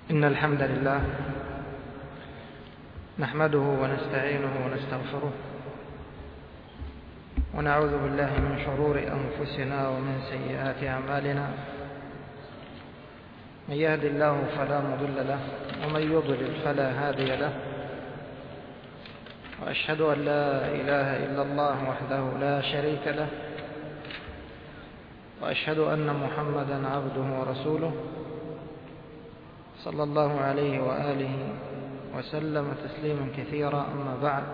إن الحمد لله نحمده ونستعينه ونستغفره ونعوذ بالله من شرور أنفسنا ومن سيئات أعمالنا. من يهد الله فلا مضل له ومن يضلل فلا هادي له، وأشهد أن لا إله إلا الله وحده لا شريك له، وأشهد أن محمدا عبده ورسوله صلى الله عليه وآله وسلم تسليما كثيرا. أما بعد،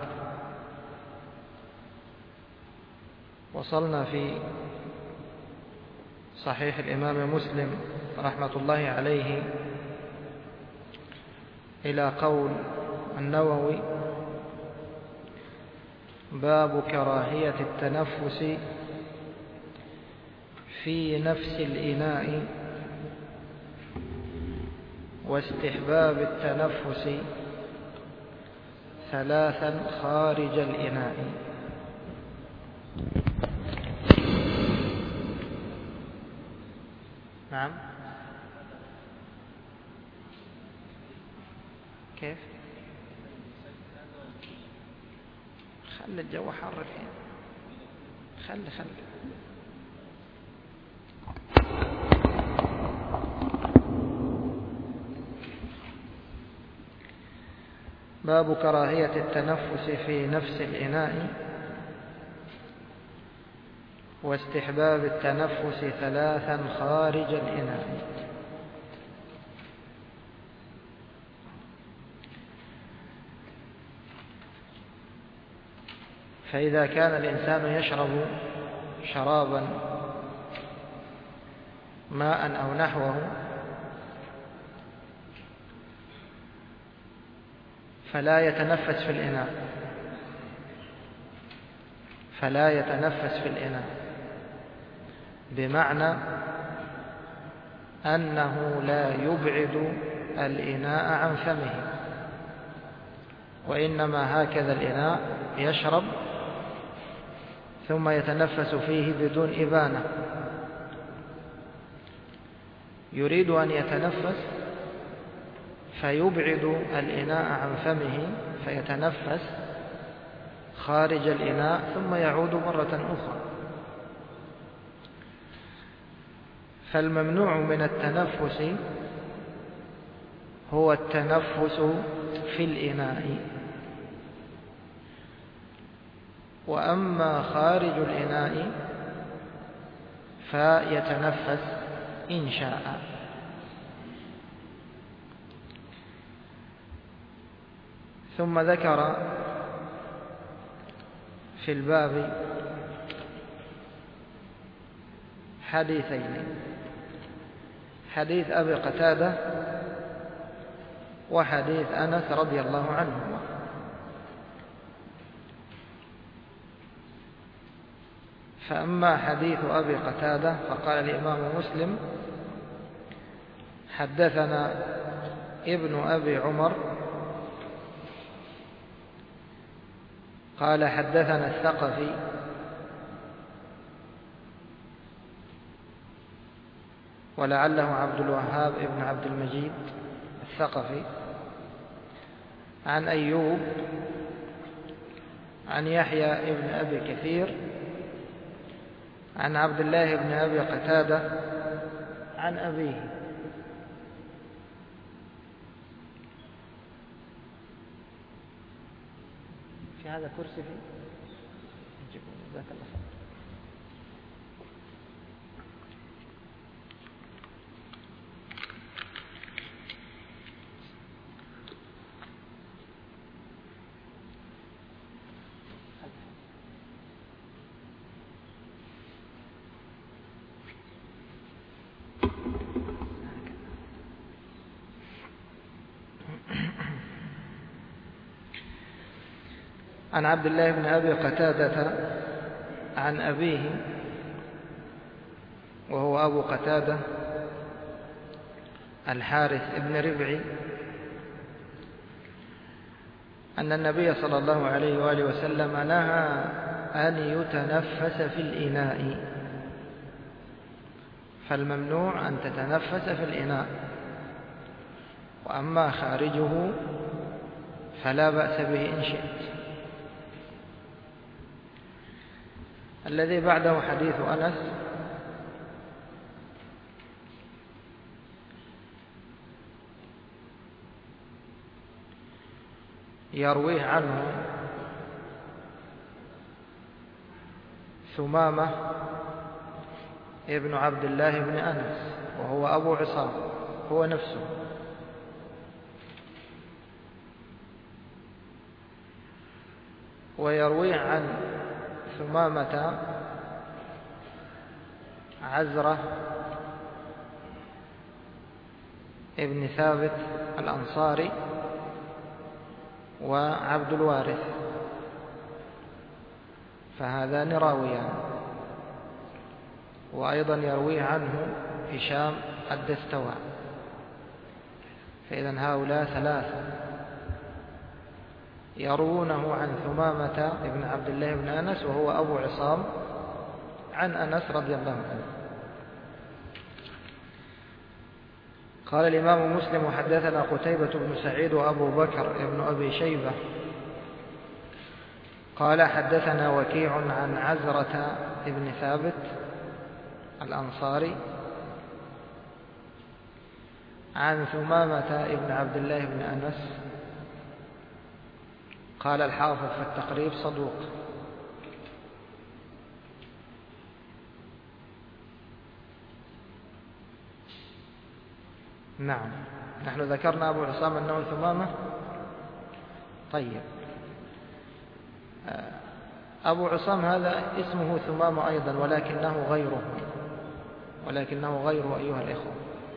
وصلنا في صحيح الإمام مسلم رحمة الله عليه إلى قول النووي: باب كراهية التنفس في نفس الإناء واستحباب التنفس ثلاثا خارج الإناء. نعم، كيف؟ خلي الجو حار الحين، خلي باب كراهية التنفس في نفس الإناء واستحباب التنفس ثلاثا خارج الإناء. فإذا كان الإنسان يشرب شرابا ماء أو نحوه فلا يتنفس في الإناء، بمعنى أنه لا يبعد الإناء عن فمه، وإنما هكذا الإناء يشرب ثم يتنفس فيه بدون إبانة. يريد أن يتنفس فيبعد الإناء عن فمه فيتنفس خارج الإناء ثم يعود مرة أخرى. فالممنوع من التنفس هو التنفس في الإناء، وأما خارج الإناء فيتنفس إن شاء. ثم ذكر في الباب حديثين: حديث أبي قتادة وحديث أنس رضي الله عنهما. فأما حديث أبي قتادة فقال الإمام مسلم: حدثنا ابن أبي عمر قال حدثنا الثقفي ولعله عبد الوهاب ابن عبد المجيد الثقفي، عن أيوب عن يحيى ابن أبي كثير عن عبد الله بن أبي قتادة عن أبيه. في هذا كرسي فيه يجيبون، جزاك الله خير. عن عبد الله بن أبي قتادة عن أبيه، وهو أبو قتادة الحارث بن ربعي، أن النبي صلى الله عليه وآله وسلم نهى أن يتنفس في الإناء، فالممنوع أن تتنفس في الإناء. وأما خارجه فلا بأس به إن شئت. الذي بعده حديث أنس يرويه عنه ثمامة ابن عبد الله بن أنس وهو أبو عصام هو نفسه، ويرويه عن ثمامة عزرة ابن ثابت الأنصاري وعبد الوارث، فهذان راويان. وأيضا يرويه عنه هشام الدستوائي، فإذا هؤلاء ثلاثة يروونه عن ثمامة ابن عبد الله بن أنس وهو أبو عصام عن أنس رضي الله عنه. قال الإمام مسلم: وحدثنا قتيبة بن سعيد وأبو بكر ابن أبي شيبة قال حدثنا وكيع عن عزرة ابن ثابت الأنصاري عن ثمامة ابن عبد الله بن أنس. قال الحافظ في التقريب: صدوق. نعم، نحن ذكرنا أبو عصام أنه ثمامة. طيب، أبو عصام هذا اسمه ثمامة أيضا، ولكنه غيره أيها الإخوة.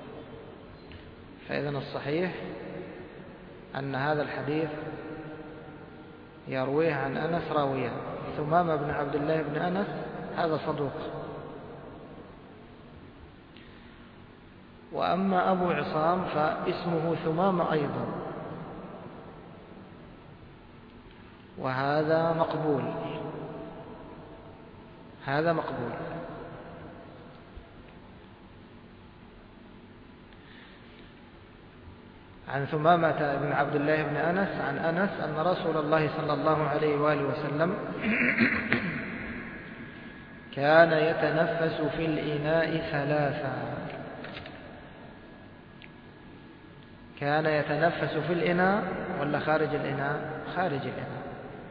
فإذن الصحيح أن هذا الحديث يرويه عن أنس راوية ثمامة بن عبد الله بن أنس، هذا صدوق. وأما أبو عصام فاسمه ثمامة أيضا، وهذا مقبول، هذا مقبول. عن ثمامة بن عبد الله بن أنس عن أنس أن رسول الله صلى الله عليه وآله وسلم كان يتنفس في الإناء ثلاثا. كان يتنفس في الإناء ولا خارج الإناء؟ خارج الإناء.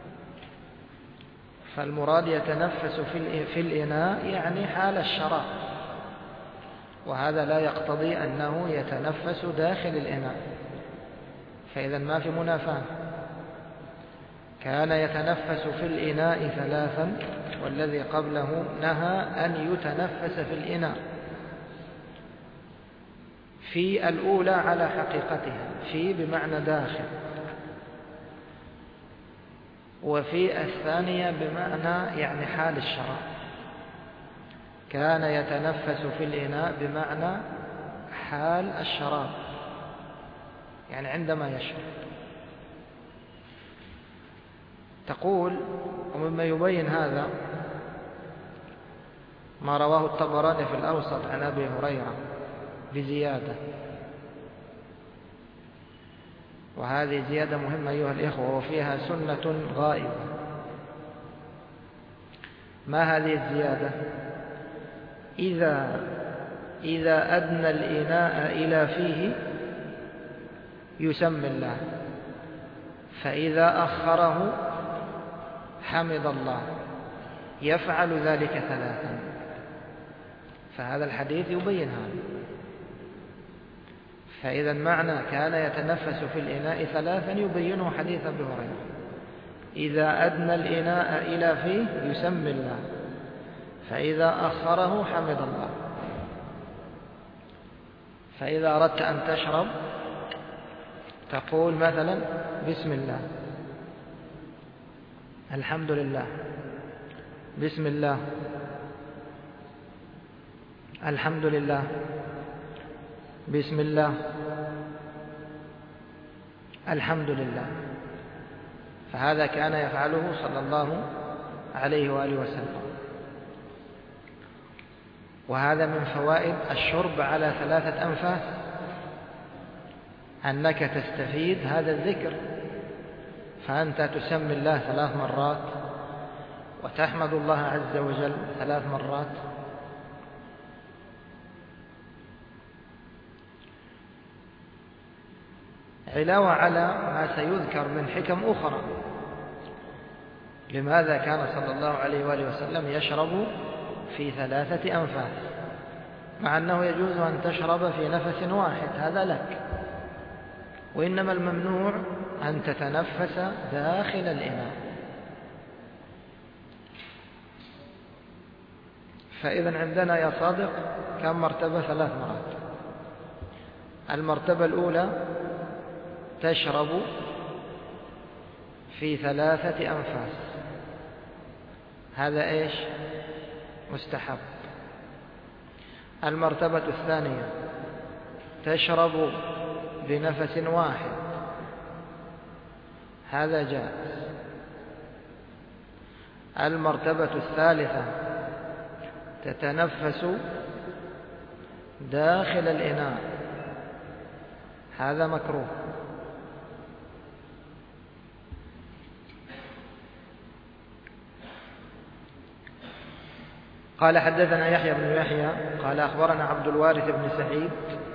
فالمراد يتنفس في الإناء يعني حال الشراب، وهذا لا يقتضي أنه يتنفس داخل الإناء، فإذا ما في منافاة. كان يتنفس في الإناء ثلاثا، والذي قبله نهى أن يتنفس في الإناء. في الأولى على حقيقتها، في بمعنى داخل، وفي الثانية بمعنى يعني حال الشراب. كان يتنفس في الإناء بمعنى حال الشراب، يعني عندما يشرب. تقول: ومما يبين هذا ما رواه الطبراني في الأوسط عن أبي هريرة بزيادة، وهذه زيادة مهمة أيها الإخوة، وفيها سنة غائبة. ما هذه الزيادة؟ إذا أدنى الإناء إلى فيه يسمي الله، فإذا أخره حمد الله، يفعل ذلك ثلاثا. فهذا الحديث يبين هذا. فإذا معنى كان يتنفس في الإناء ثلاثا يبينه حديث أبي هريرة: إذا أدنى الإناء إلى فيه يسمي الله، فإذا أخره حمد الله. فإذا أردت أن تشرب تقول مثلا: بسم الله، الحمد لله، بسم الله، الحمد لله، بسم الله، الحمد لله. فهذا كان يفعله صلى الله عليه وآله وسلم. وهذا من فوائد الشرب على 3 أنفاس. أنك تستفيد هذا الذكر، فأنت تسمي الله 3 مرات وتحمد الله عز وجل 3 مرات. علاوة على ما سيذكر من حكم أخرى لماذا كان صلى الله عليه وآله وسلم يشرب في 3 أنفاس، مع أنه يجوز أن تشرب في نفس واحد، هذا لك، وإنما الممنوع أن تتنفس داخل الإناء. فإذا عندنا يا صادق كم مرتبة؟ 3 مرات. المرتبة الأولى تشرب في 3 أنفاس، هذا إيش؟ مستحب. المرتبة الثانية تشرب بنفس واحد، هذا جائز. المرتبة الثالثة تتنفس داخل الإناء، هذا مكروه. قال حدثنا يحيى بن يحيى قال أخبرنا عبد الوارث بن سعيد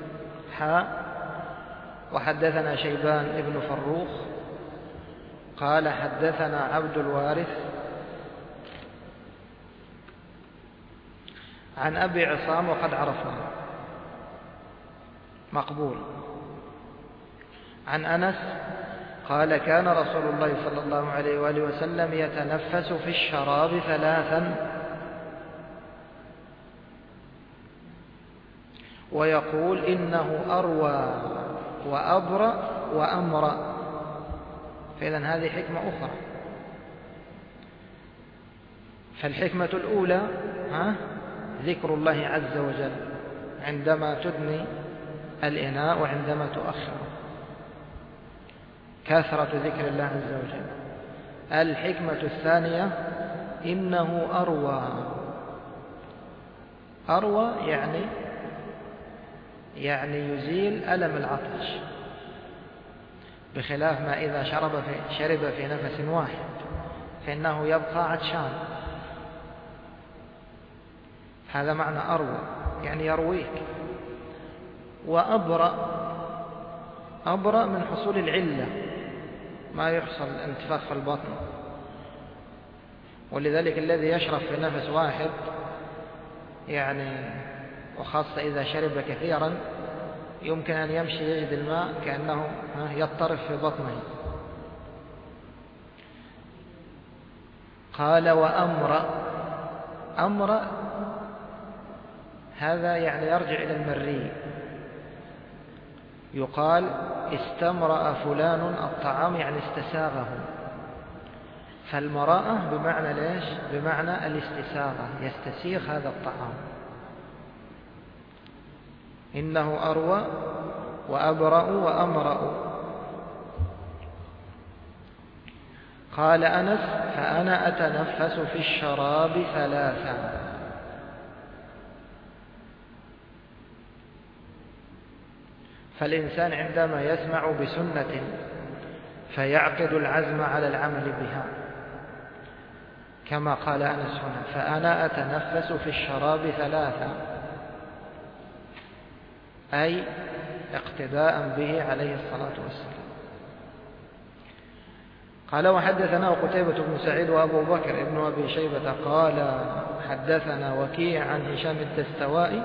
وحدثنا شيبان بن فروخ قال حدثنا عبد الوارث عن أبي عصام وقد عرفناه مقبول. عن أنس قال كان رسول الله صلى الله عليه وآله وسلم يتنفس في الشراب 3 ويقول إنه أروى وأبرأ وأمرأ. فإذن هذه حكمة أخرى. فالحكمة الأولى ذكر الله عز وجل عندما تدني الإناء وعندما تؤخره، كثرة ذكر الله عز وجل. الحكمة الثانية إنه أروى يعني يزيل ألم العطش، بخلاف ما إذا شرب في نفس واحد فإنه يبقى عطشان. هذا معنى أروى، يعني يرويك. وأبرأ من حصول العلة، ما يحصل انتفاخ في البطن. ولذلك الذي يشرب في نفس واحد يعني، وخاصة إذا شرب كثيرا، يمكن أن يمشي يجد الماء كأنه يضطرب في بطنه. قال وأمر هذا يعني يرجع إلى المري. يقال استمرأ فلان الطعام، يعني استساغه. فالمراءة بمعنى ليش؟ بمعنى الاستساغة، يستسيغ هذا الطعام. إنه أروى وأبرأ وأمرأ. قال أنس فأنا أتنفس في الشراب 3. فالإنسان عندما يسمع بسنة فيعقد العزم على العمل بها، كما قال أنس هنا فأنا أتنفس في الشراب 3، أي اقتداء به عليه الصلاة والسلام. قال وحدثنا قتيبة بن سعيد وأبو بكر ابن أبي شيبة قال حدثنا وكيع عن هشام الدستوائي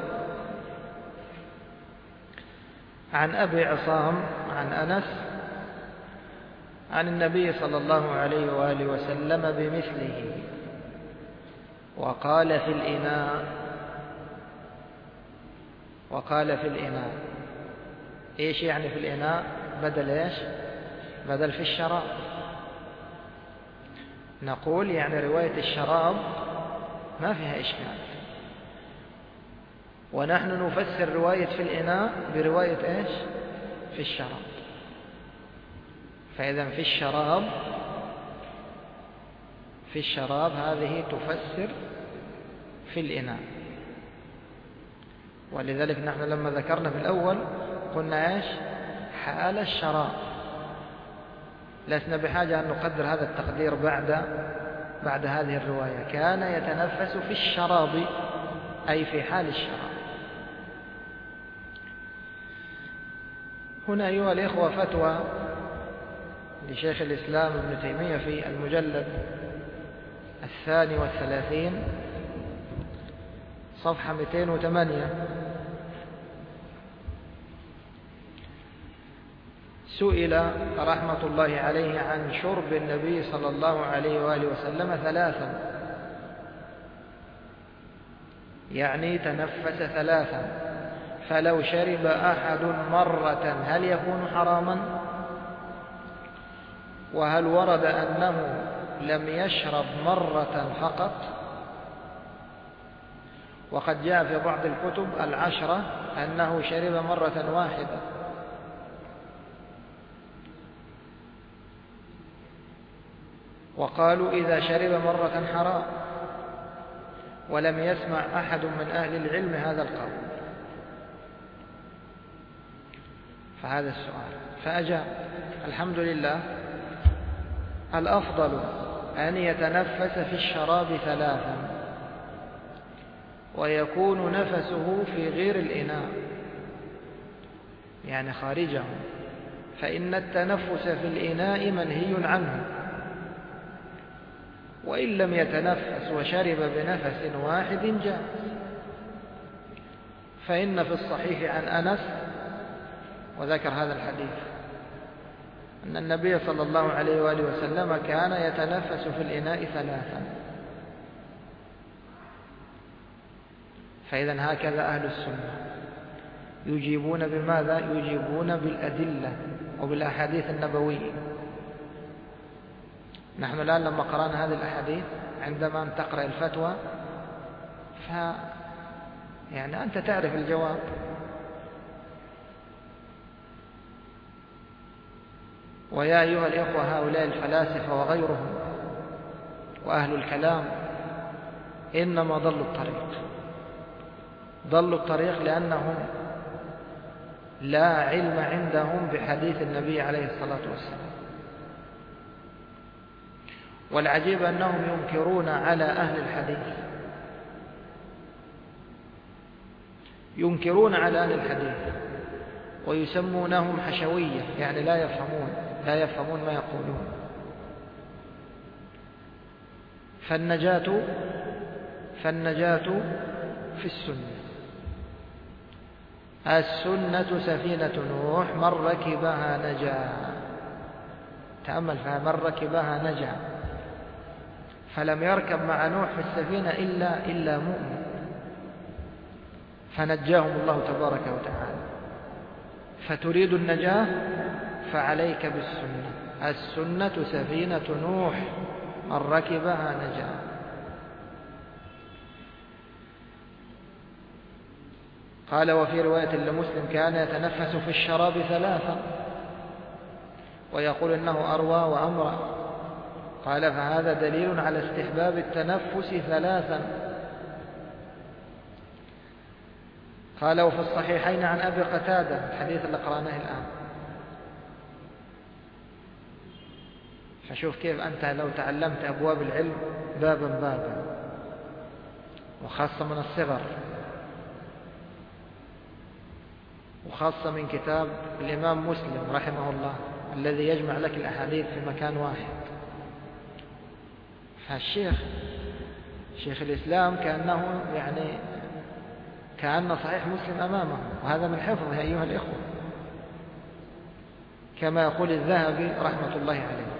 عن أبي عصام عن أنس عن النبي صلى الله عليه وآله وسلم بمثله، وقال في الإناء. إيش يعني في الإناء؟ بدل إيش؟ بدل في الشراب. نقول يعني رواية الشراب ما فيها إشكال، ونحن نفسر رواية في الإناء برواية إيش؟ في الشراب. فإذا في الشراب هذه تفسر في الإناء. ولذلك نحن لما ذكرنا في الأول قلنا إيش؟ حال الشراب. لسنا بحاجة أن نقدر هذا التقدير بعد هذه الرواية. كان يتنفس في الشراب أي في حال الشراب. هنا أيها الإخوة فتوى لشيخ الإسلام ابن تيمية في المجلد 32 صفحة 208. سئل رحمة الله عليه عن شرب النبي صلى الله عليه وآله وسلم 3، يعني تنفس 3، فلو شرب أحد مرة هل يكون حراما؟ وهل ورد أنه لم يشرب مرة فقط؟ وقد جاء في بعض الكتب 10 أنه شرب مرة واحدة. وقالوا إذا شرب مرة حرام، ولم يسمع أحد من أهل العلم هذا القول. فهذا السؤال، فأجاب الحمد لله الأفضل أن يتنفس في الشراب 3، ويكون نفسه في غير الإناء يعني خارجه، فإن التنفس في الإناء منهي عنه. وإن لم يتنفس وشرب بنفس واحد جاء. فإن في الصحيح عن أنس، وذكر هذا الحديث، أن النبي صلى الله عليه وآله وسلم كان يتنفس في الإناء 3. فإذا هكذا أهل السنة يجيبون بماذا؟ يجيبون بالأدلة وبالأحاديث النبوية. نحن الآن لما قرأنا هذه الأحاديث عندما تقرأ الفتوى يعني أنت تعرف الجواب. ويا أيها الإخوة هؤلاء الفلاسفة وغيرهم وأهل الكلام إنما ضلوا الطريق لأنهم لا علم عندهم بحديث النبي عليه الصلاة والسلام. والعجيب أنهم ينكرون على أهل الحديث، ينكرون على أهل الحديث ويسمونهم حشوية، يعني لا يفهمون ما يقولون. فالنجاة في السنة سفينة نوح، من ركبها نجا. تأمل فيها، من ركبها نجا. فلم يركب مع نوح في السفينة إلا مؤمن، فنجاهم الله تبارك وتعالى. فتريد النجاة فعليك بالسنة. السنة سفينة نوح، من ركبها نجا. قال وفي رواية لمسلم كان يتنفس في الشراب 3، ويقول إنه أروى وأمرى. قال فهذا دليل على استحباب التنفس 3. قال وفي الصحيحين عن أبي قتادة، الحديث اللي قرأناه الآن. فشوف كيف أنت لو تعلمت أبواب العلم بابا وخاصة من الصغر، وخاصة من كتاب الإمام مسلم رحمه الله الذي يجمع لك الأحاديث في مكان واحد. شيخ الإسلام كأن صحيح مسلم أمامه، وهذا من حفظه أيها الإخوة، كما يقول الذهبي رحمة الله عليه.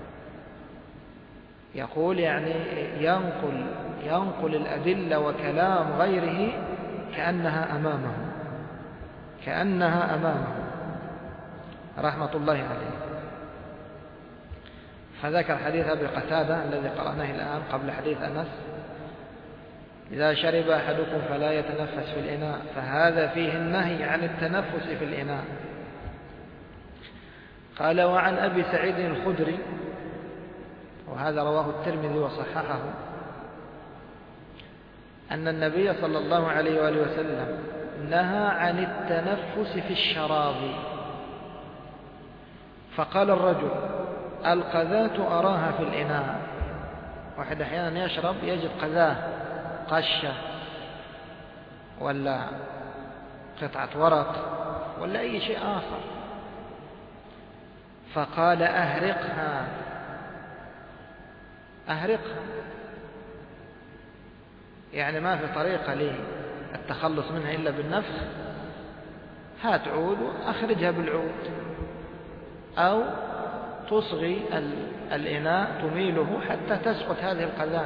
يقول يعني ينقل الأدلة وكلام غيره كأنها أمامه رحمة الله عليه. فذكر حديث أبي قتادة الذي قرأناه الآن قبل حديث أنس: إذا شرب أحدكم فلا يتنفس في الإناء، فهذا فيه النهي عن التنفس في الإناء. قال وعن أبي سعيد الخدري، وهذا رواه الترمذي وصححه، أن النبي صلى الله عليه وآله وسلم نهى عن التنفس في الشراب، فقال الرجل: القذاة أراها في الإناء. واحد أحيانا يشرب يجد قذاة، قشة ولا قطعة ورق ولا أي شيء آخر. فقال: أهرقها أهرقها، يعني ما في طريقة للتخلص منها إلا بالنفخ، هات عود وأخرجها بالعود، أو تصغي الإناء تميله حتى تسقط هذه القذاة.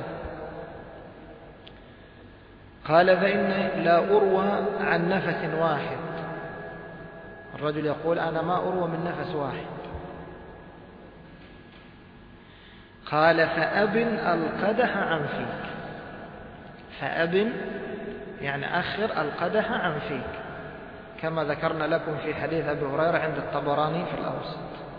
قال: فإني لا أروى عن نفس واحد. الرجل يقول: أنا ما أروى من نفس واحد. قال: فأبن القدح عن فيك. فأبن يعني أخر القدح عن فيك، كما ذكرنا لكم في حديث أبي هريرة عند الطبراني في الأوسط.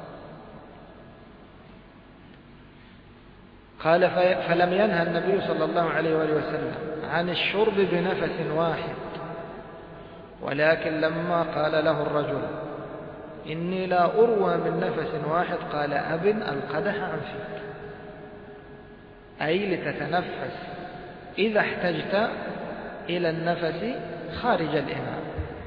قال: فلم ينهى النبي صلى الله عليه وآله وسلم عن الشرب بنفس واحد، ولكن لما قال له الرجل: إني لا أروى من نفس واحد، قال: أبن القدح عن فيك، أي لتتنفس إذا احتجت إلى النفس خارج الإناء.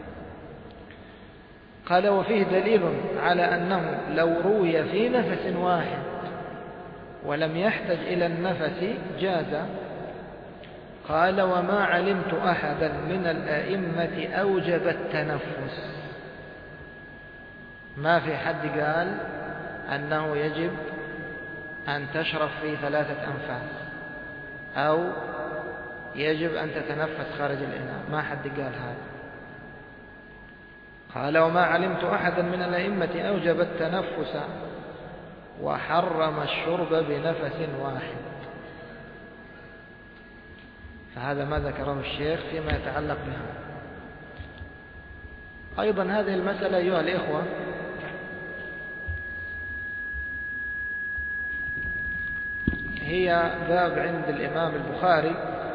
قال: وفيه دليل على أنه لو روي في نفس واحد ولم يحتج إلى النفس جاز. قال: وما علمت أحدا من الأئمة أوجب التنفس. ما في حد قال أنه يجب أن تشرب في 3 أنفاس أو يجب أن تتنفس خارج الإناء، ما حد قال هذا. قال: وما علمت أحدا من الأئمة أوجب التنفس وحرم الشرب بنفس واحد. فهذا ما ذكره الشيخ فيما يتعلق بها. أيضا هذه المسألة أيها الإخوة هي باب عند الإمام البخاري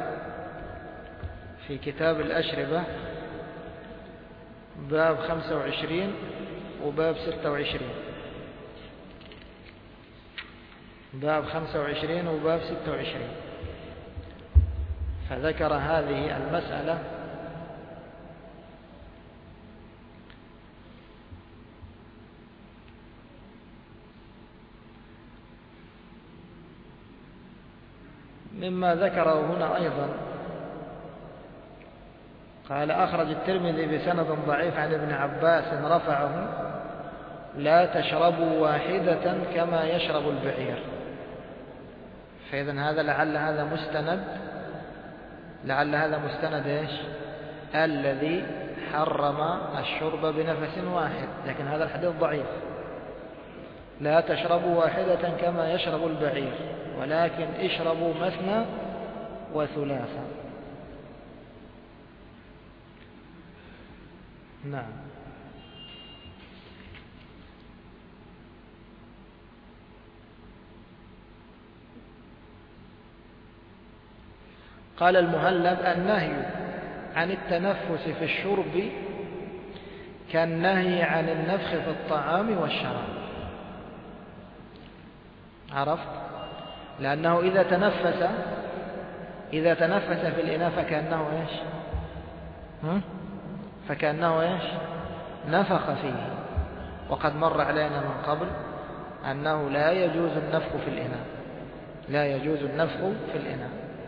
في كتاب الأشربة، باب 25 وباب 26، باب 25 وباب 26. فذكر هذه المسألة مما ذكره هنا أيضا. قال: أخرج الترمذي بسند ضعيف عن ابن عباس رفعه: لا تشربوا واحدة كما يشرب البعير. فإذن هذا لعل هذا مستند إيش؟ الذي حرم الشرب بنفس واحد، لكن هذا الحديث ضعيف. لا تشربوا واحدة كما يشرب البعير، ولكن اشربوا مثنى وثلاثا. نعم. قال المهلب: النهي عن التنفس في الشرب كالنهي عن النفخ في الطعام والشراب. عرفت؟ لأنه إذا تنفس في الإناء فكأنه إيش؟ فكأنه إيش؟ نفخ فيه. وقد مر علينا من قبل أنه لا يجوز النفخ في الإناء، لا يجوز النفخ في الإناء.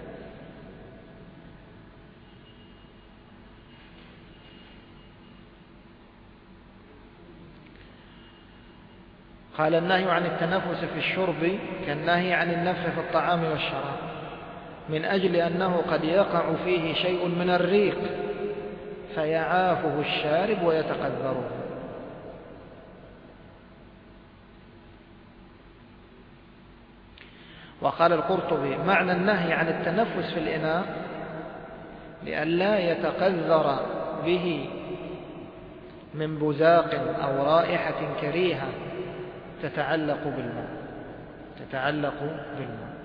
قال: النهي عن التنفس في الشرب كالنهي عن النفخ في الطعام والشراب، من أجل أنه قد يقع فيه شيء من الريق فيعافه الشارب ويتقذره. وقال القرطبي: معنى النهي عن التنفس في الإناء لئلا يتقذر به من بزاق أو رائحة كريهة تتعلق بالماء.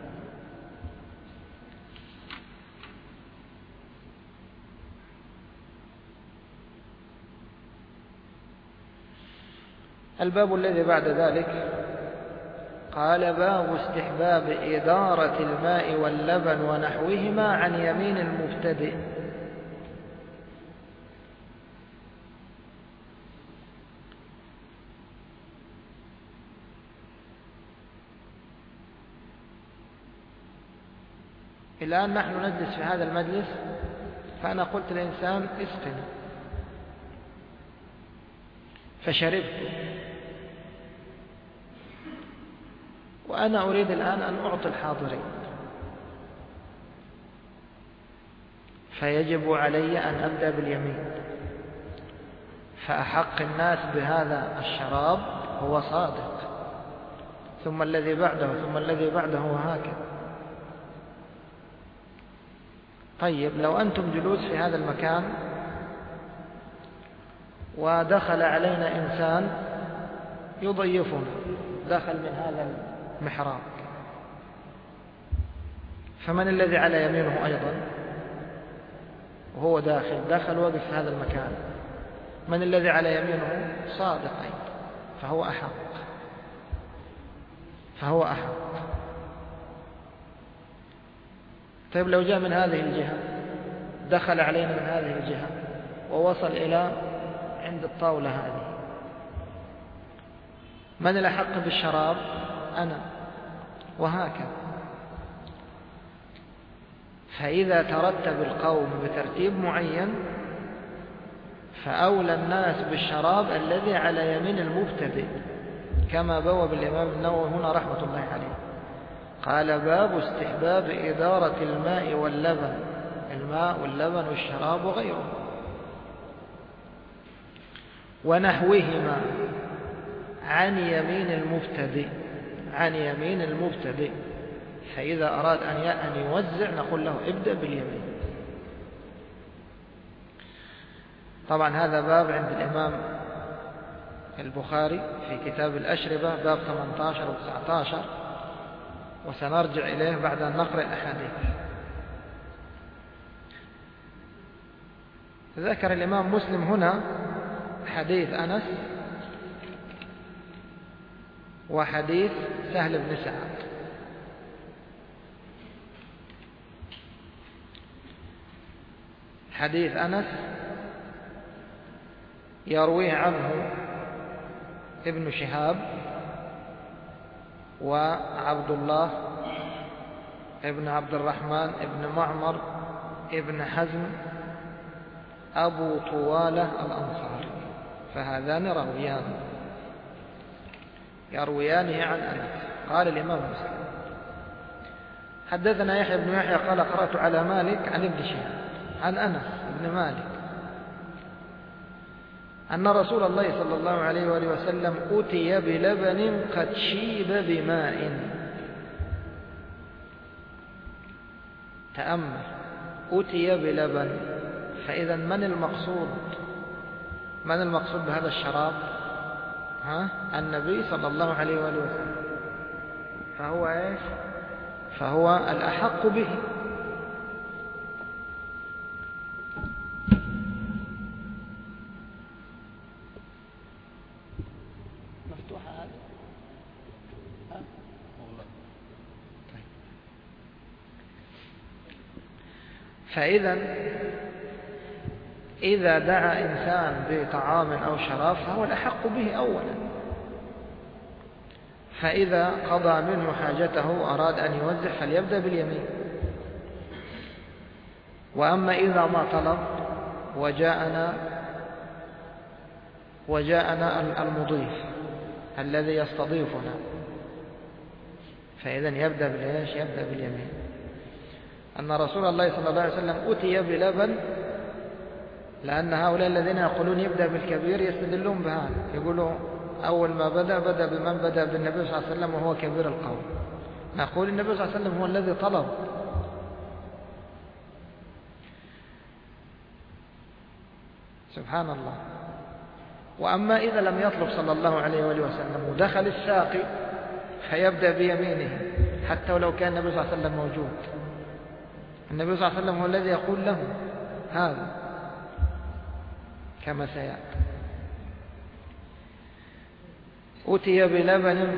الباب الذي بعد ذلك قال: باب استحباب إدارة الماء واللبن ونحوهما عن يمين المبتدئ. الآن نحن نجلس في هذا المجلس، فأنا قلت للإنسان: اسقني، فشربت، وأنا أريد الآن أن أعطي الحاضرين، فيجب علي أن أبدأ باليمين، فأحق الناس بهذا الشراب هو صادق، ثم الذي بعده، ثم الذي بعده، وهكذا. طيب، لو أنتم جلوس في هذا المكان ودخل علينا إنسان يضيفنا، دخل من هذا المحراب، فمن الذي على يمينه أيضا وهو داخل وقف في هذا المكان؟ من الذي على يمينه؟ صادق أيضا، فهو أحق. طيب، لو جاء من هذه الجهة، دخل علينا من هذه الجهة ووصل إلى عند الطاولة هذه، من الأحق بالشراب؟ أنا، وهكذا. فإذا ترتب القوم بترتيب معين، فأولى الناس بالشراب الذي على يمين المبتدئ، كما بوب الإمام النووي هنا رحمة الله عليه. قال: باب استحباب إدارة الماء واللبن، الماء واللبن والشراب وغيره، ونحوهما عن يمين المبتدئ، فإذا أراد أن يوزع نقول له: ابدأ باليمين. طبعا هذا باب عند الإمام البخاري في كتاب الأشربة، باب 18 و 19، وسنرجع إليه بعد أن نقرأ الأحاديث. ذكر الإمام مسلم هنا حديث أنس وحديث سهل بن سعد. حديث أنس يرويه عنه ابن شهاب وعبد الله ابن عبد الرحمن ابن معمر ابن حزم أبو طوالة الأنصاري، فهذان يرويانه عن أنس. قال الإمام مسلم: حدثنا يحيى بن يحيى قال: قرأت على مالك عن ابن شهاب عن أنس بن مالك أن رسول الله صلى الله عليه وآله وسلم أتي بلبن قد شيب بماء. تأمل، أتي بلبن، فإذا من المقصود بهذا الشراب؟ النبي صلى الله عليه وآله وسلم، فهو إيش؟ فهو الأحق به. مفتوحة هذه؟ طيب. فإذا إذا دعا إنسان بطعام أو شراب فهو الأحق به أولا، فإذا قضى منه حاجته وأراد أن يوزع فليبدأ باليمين. وأما إذا ما طلب وجاءنا المضيف الذي يستضيفنا، فإذا يبدأ باليمين. أن رسول الله صلى الله عليه وسلم أتي بلبن، لأن هؤلاء الذين يقولون يبدأ بالكبير يستدلون بهذا، يقولوا أول ما بدأ بمن بدأ بالنبي صلى الله عليه وسلم وهو كبير القوم. نقول النبي صلى الله عليه وسلم هو الذي طلب. سبحان الله. وأما إذا لم يطلب صلى الله عليه وآله وسلم ودخل الساقي فيبدأ بيمينه حتى ولو كان النبي صلى الله عليه وسلم موجود. النبي صلى الله عليه وسلم هو الذي يقول له هذا كما سيأتي. أتي بلبن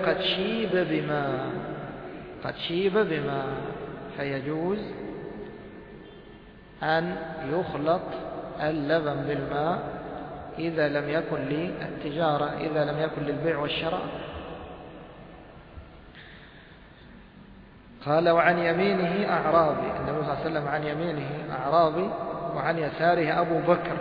قد شيب بماء فيجوز أن يخلط اللبن بالماء إذا لم يكن للتجارة، إذا لم يكن للبيع والشراء. قال وعن يمينه أعرابي، النبي صلى الله عليه وسلم عن يمينه أعرابي وعن يساره أبو بكر،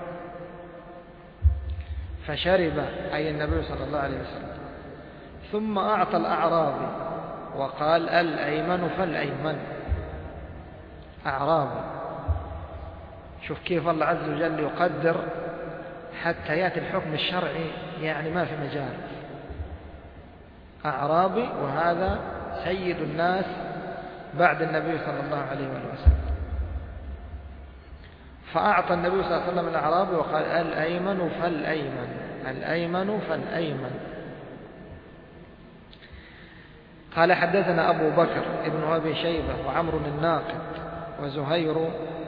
فشرب أي النبي صلى الله عليه وسلم، ثم أعطى الأعرابي وقال الأيمن فالأيمن. أعرابي، شوف كيف الله عز وجل يقدر حتى يأتي الحكم الشرعي، يعني ما في مجال. أعرابي وهذا سيد الناس بعد النبي صلى الله عليه وسلم. فأعطى النبي صلى الله عليه وسلم الأعرابي وقال الأيمن فالأيمن، الأيمن فالأيمن. قال حدثنا أبو بكر ابن أبي شيبة وعمر الناقد وزهير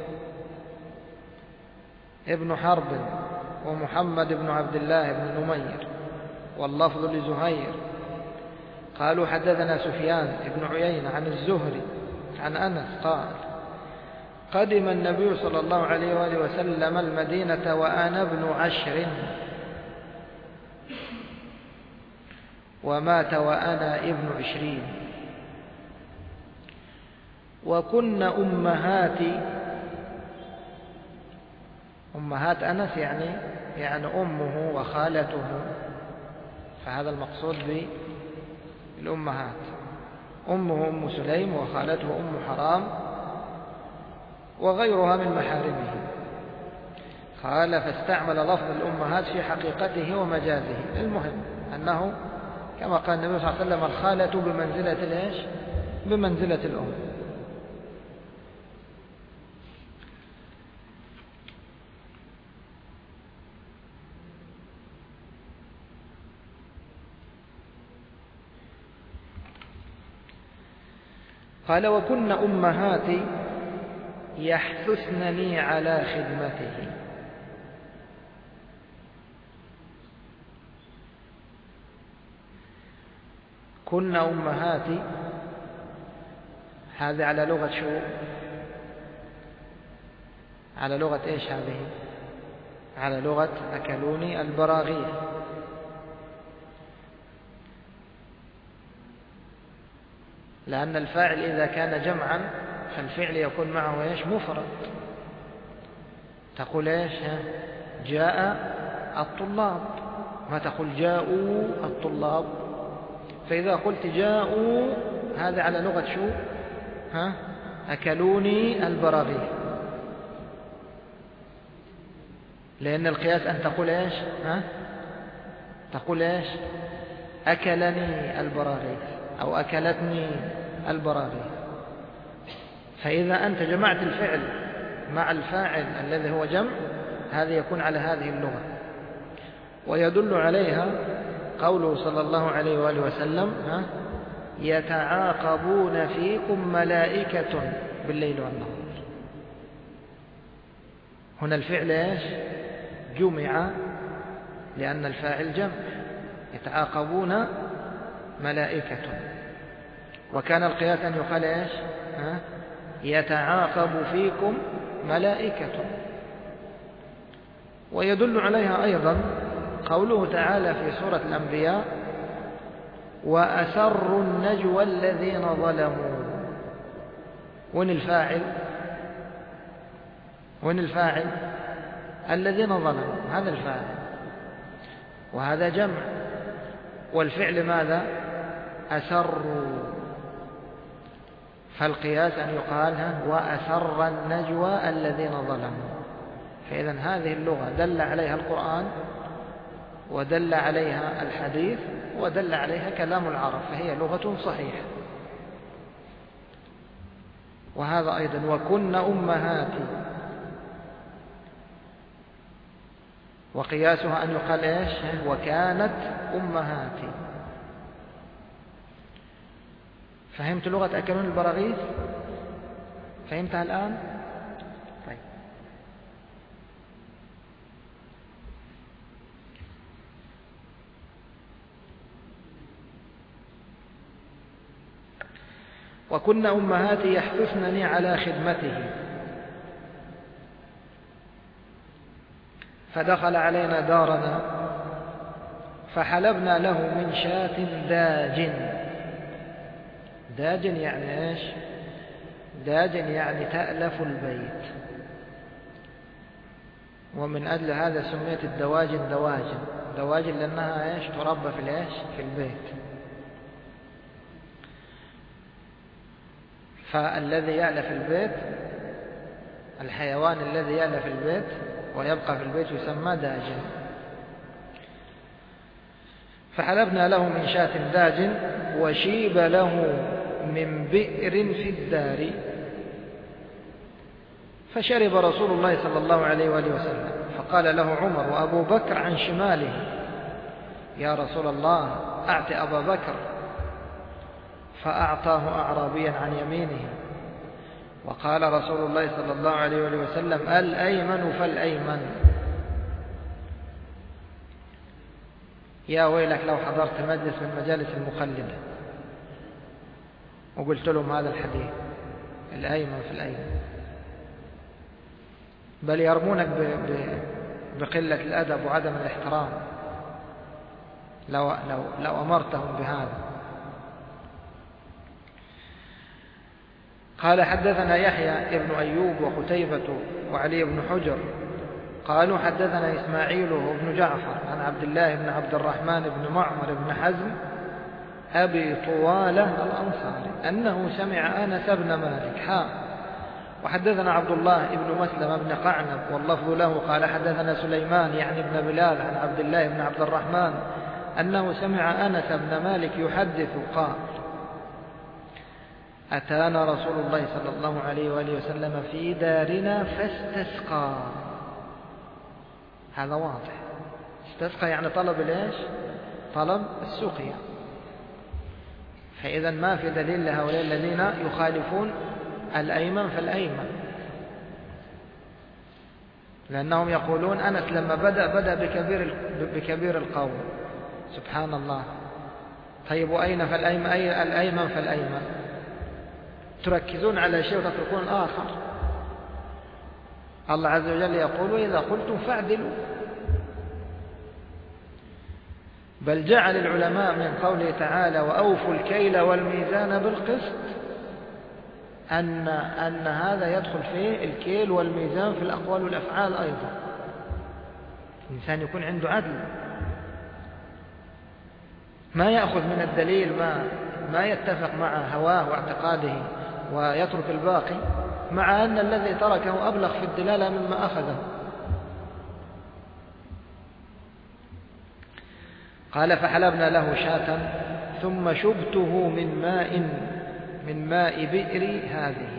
ابن حرب ومحمد بن عبد الله بن نمير، واللفظ لزهير. قالوا حدثنا سفيان بن عيينة عن الزهري عن أنس قال قدم النبي صلى الله عليه وآله وسلم المدينة وأنا ابن 10 ومات وأنا ابن 20، وكن أمهات أنس يعني أمه وخالته، فهذا المقصود بالأمهات، أمه أم سليم وخالته أم حرام وغيرها من محارمه. قال فاستعمل لفظ الأمهات في حقيقته ومجازه. المهم أنه كما قال النبي صلى الله عليه وسلم الخالة بمنزلة الأم. قال وكن أمهاتي يحثثنني على خدمته. كن أمهاتي هذه على لغة شو؟ على لغة إيش هذه؟ على لغة أكلوني البراغيث. لأن الفاعل إذا كان جمعا فالفعل يكون معه إيش؟ مفرد. تقول إيش؟ جاء الطلاب، ما تقول جاءوا الطلاب. فإذا قلت جاءوا هذا على لغة شو؟ أكلوني البراغيث. لأن القياس أن تقول إيش؟ تقول إيش؟ أكلني البراغيث أو أكلتني البراغيث. فإذا أنت جمعت الفعل مع الفاعل الذي هو جمع، هذا يكون على هذه اللغة. ويدل عليها قوله صلى الله عليه وآله وسلم يتعاقبون فيكم ملائكة بالليل والنهار. هنا الفعل إيش؟ جمع لأن الفاعل جمع، يتعاقبون ملائكة. وكان القياس أن يقال إيش؟ يتعاقب فيكم ملائكة. ويدل عليها أيضا قوله تعالى في سورة الأنبياء وأسروا النجوى الذين ظلموا. وين الفاعل؟ وين الفاعل؟ الذين ظلموا، هذا الفاعل، وهذا جمع. والفعل ماذا؟ أسروا. فالقياس أن يقال وأسر النجوى الذين ظلموا. فإذا هذه اللغة دل عليها القرآن ودل عليها الحديث ودل عليها كلام العرب، فهي لغة صحيحة. وهذا أيضا وكن أمهاتي، وقياسها أن يقال إيش؟ وكانت أمهاتي. فهمت لغة أكلون البراغيث؟ فهمتها الآن؟ طيب. وكن أمهاتي يحثثنني على خدمته. فدخل علينا دارنا فحلبنا له من شاة داج. داج يعني إيش؟ داج يعني تألف البيت، ومن أجل هذا سميت الدواجن دواجن. دواجن لأنها إيش؟ تربى في الإيش؟ في البيت. فالذي يألف البيت، الحيوان الذي يألف البيت ويبقى في البيت يسمى داجن. فحلبنا له من شاة داج وشيب له من بئر في الدار. فشرب رسول الله صلى الله عليه وآله وسلم، فقال له عمر وأبو بكر عن شماله: يا رسول الله أعط أبا بكر. فأعطاه أعرابيا عن يمينه. وقال رسول الله صلى الله عليه وآله وسلم: الأيمن فالأيمن. يا ويلك لو حضرت مجلس من مجالس المخلدة وقلت لهم هذا الحديث: الأيمن فالأيمن. بل يرمونك بقلة الأدب وعدم الاحترام لو أمرتهم بهذا. قال: حدثنا يحيى ابن أيوب وقتيبة وعلي بن حجر قالوا: حدثنا إسماعيل بن جعفر عن عبد الله بن عبد الرحمن بن معمر بن حزم أبي طوالة الأنصاري أنه سمع أنس بن مالك. وحدثنا عبد الله بن مسلم بن قعنب واللفظ له قال: حدثنا سليمان يعني بن بلال عن عبد الله بن عبد الرحمن أنه سمع أنس بن مالك يحدث قال: أتانا رسول الله صلى الله عليه وآله وسلم في دارنا فاستسقى. هذا واضح، استسقى يعني طلب الإيش؟ طلب السقيا. فإذا ما في دليل لهؤلاء الذين يخالفون الأيمن فالأيمن، لأنهم يقولون أنس لما بدأ بكبير القوم. سبحان الله. طيب وأين فالأيمن؟ أي الأيمن فالأيمن؟ تركزون على شيء وتتركون الآخر. الله عز وجل يقول: وإذا قلتم فاعدلوا. بل جعل العلماء من قوله تعالى: وأوفوا الكيل والميزان بالقسط أن هذا يدخل فيه الكيل والميزان في الأقوال والأفعال أيضا. الإنسان يكون عنده عدل، ما يأخذ من الدليل ما يتفق مع هواه واعتقاده ويترك الباقي، مع أن الذي تركه أبلغ في الدلالة مما أخذه. قال: فحلبنا له شاة ثم شبته من ماء بئر هذه.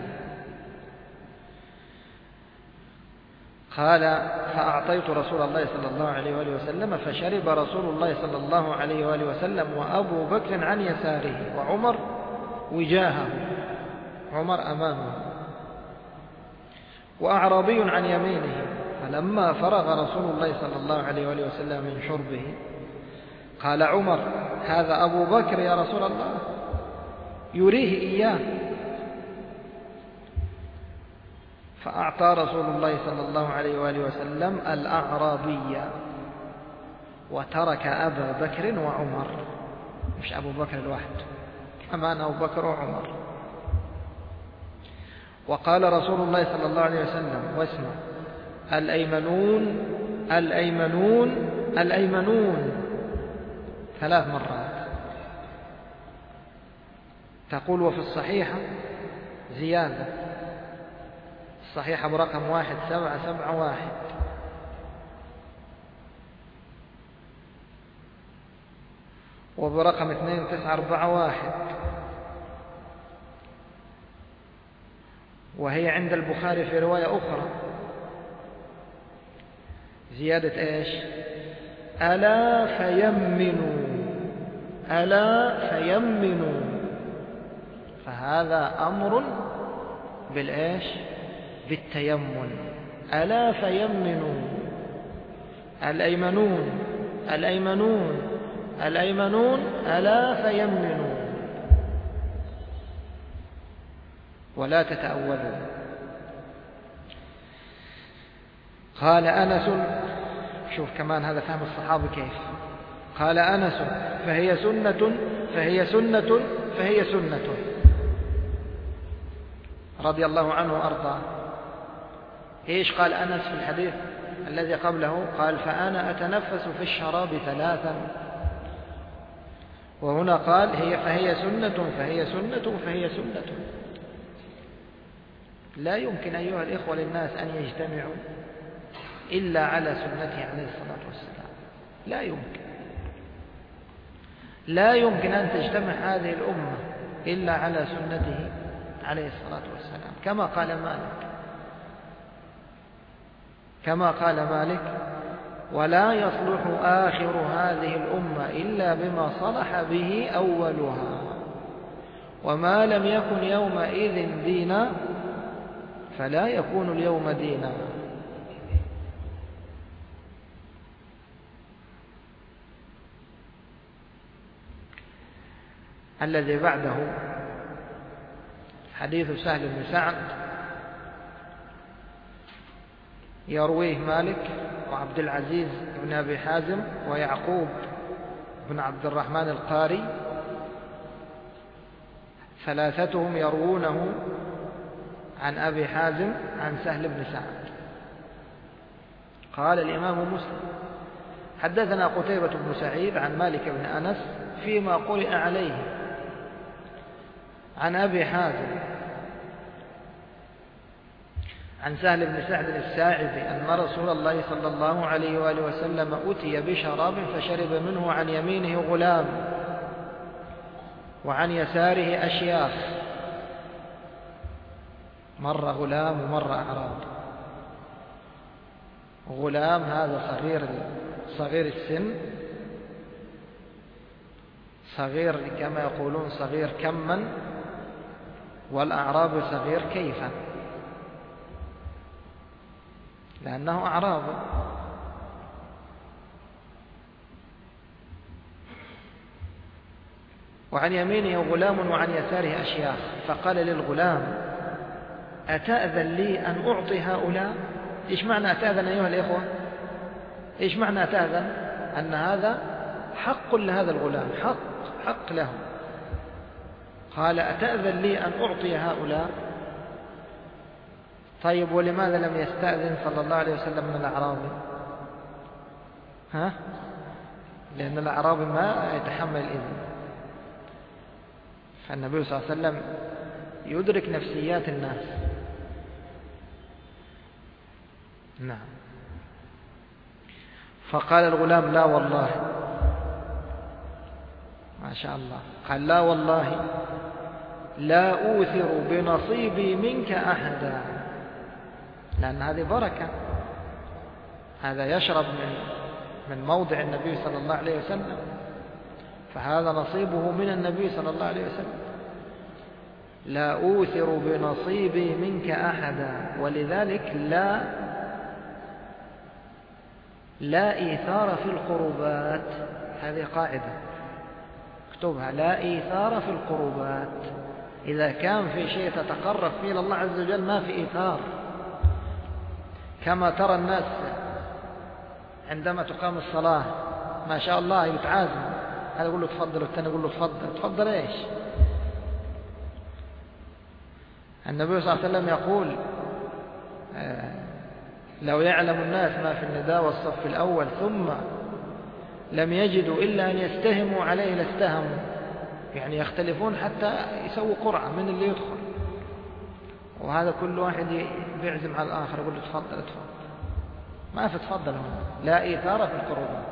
قال: فأعطيت رسول الله صلى الله عليه وآله وسلم فشرب رسول الله صلى الله عليه وآله وسلم وأبو بكر عن يساره وعمر وجاهه، عمر أمامه، وأعرابي عن يمينه. فلما فرغ رسول الله صلى الله عليه وآله وسلم من شربه قال عمر: هذا أبو بكر يا رسول الله، يريه إياه. فأعطى رسول الله صلى الله عليه وآله وسلم الأعرابي وترك أبا بكر وعمر. مش أبو بكر الواحد، كمان أبو بكر وعمر. وقال رسول الله صلى الله عليه وسلم: واسمع: الأيمنون الأيمنون الأيمنون 3 مرات. تقول: وفي الصحيحة زيادة، الصحيحة برقم 1771، وبرقم 2941، وهي عند البخاري في رواية أخرى زيادة إيش؟ ألا فيمنوا، ألا فيمنوا. فهذا أمر بالإيش؟ بالتيمن. ألا فيمنوا، الأيمنون الأيمنون الأيمنون، ألا فيمنوا. ولا تتأولوا. قال أنس، شوف كمان هذا فهم الصحابة كيف، قال أنس فهي سنة فهي سنة فهي سنة، رضي الله عنه وأرضاه. إيش قال أنس في الحديث الذي قبله؟ قال فأنا أتنفس في الشراب 3، وهنا قال فهي سنة فهي سنة فهي سنة. لا يمكن أيها الإخوة للناس أن يجتمعوا إلا على سنته عليه الصلاة والسلام، لا يمكن، لا يمكن أن تجتمع هذه الأمة إلا على سنته عليه الصلاة والسلام، كما قال مالك ولا يصلح آخر هذه الأمة إلا بما صلح به أولها، وما لم يكن يومئذ دينا فلا يكون اليوم دينا. الذي بعده حديث سهل بن سعد، يرويه مالك وعبد العزيز بن أبي حازم ويعقوب بن عبد الرحمن القاري، ثلاثتهم يروونه عن أبي حازم عن سهل بن سعد. قال الإمام مسلم حدثنا قتيبة بن سعيد عن مالك بن أنس فيما قرئ عليه عن أبي حازم عن سهل بن سعد الساعدي أن رسول الله صلى الله عليه وآله وسلم أتي بشراب فشرب منه عن يمينه غلام وعن يساره أشياخ، مرة غلام ومرة أعراب. غلام هذا صغير السن، صغير كما يقولون صغير كما، والأعراب صغير كيفا، لأنه أعراب. وعن يمينه غلام وعن يساره أشياخ، فقال للغلام أتأذن لي أن أعطي هؤلاء؟ إيش معنى أتأذن أيها الإخوة؟ إيش معنى أتأذن؟ أن هذا حق لهذا الغلام، حق له. قال أتأذن لي أن أعطي هؤلاء؟ طيب ولماذا لم يستأذن صلى الله عليه وسلم من الأعرابي؟ لأن الأعرابي ما يتحمل الإذن، فالنبي صلى الله عليه وسلم يدرك نفسيات الناس. نعم. فقال الغلام لا والله، ما شاء الله، قال لا والله لا أوثر بنصيبي منك أحدا، لأن هذه بركة، هذا يشرب من موضع النبي صلى الله عليه وسلم، فهذا نصيبه من النبي صلى الله عليه وسلم. لا أوثر بنصيبي منك أحدا، ولذلك لا إيثار في القربات، هذه قاعدة اكتبها، لا إيثار في القربات. إذا كان في شيء تتقرب فيه إلى الله عز وجل ما في إيثار، كما ترى الناس عندما تقام الصلاة ما شاء الله يتعازم، هذا يقول له تفضل والثاني يقول له تفضل إيش؟ النبي صلى الله عليه وسلم يقول لو يعلم الناس ما في النداء والصف الأول ثم لم يجدوا إلا أن يستهموا عليه لاستهموا، يعني يختلفون حتى يسووا قرعة من اللي يدخل، وهذا كل واحد بيعزم على الآخر يقول له تفضل ما في تفضل هنا، لا إيثار في القربات.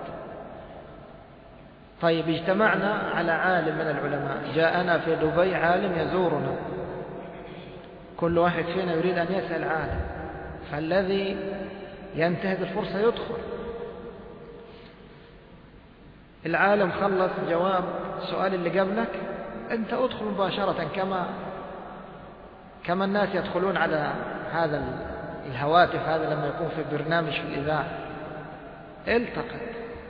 طيب اجتمعنا على عالم من العلماء، جاءنا في دبي عالم يزورنا، كل واحد فينا يريد أن يسأل عالم، فالذي ينتهز الفرصة يدخل. العالم خلص جواب السؤال اللي قبلك، أنت أدخل مباشرة كما الناس يدخلون على هذا الهواتف، هذا لما يكون في برنامج في الإذاعة التقط،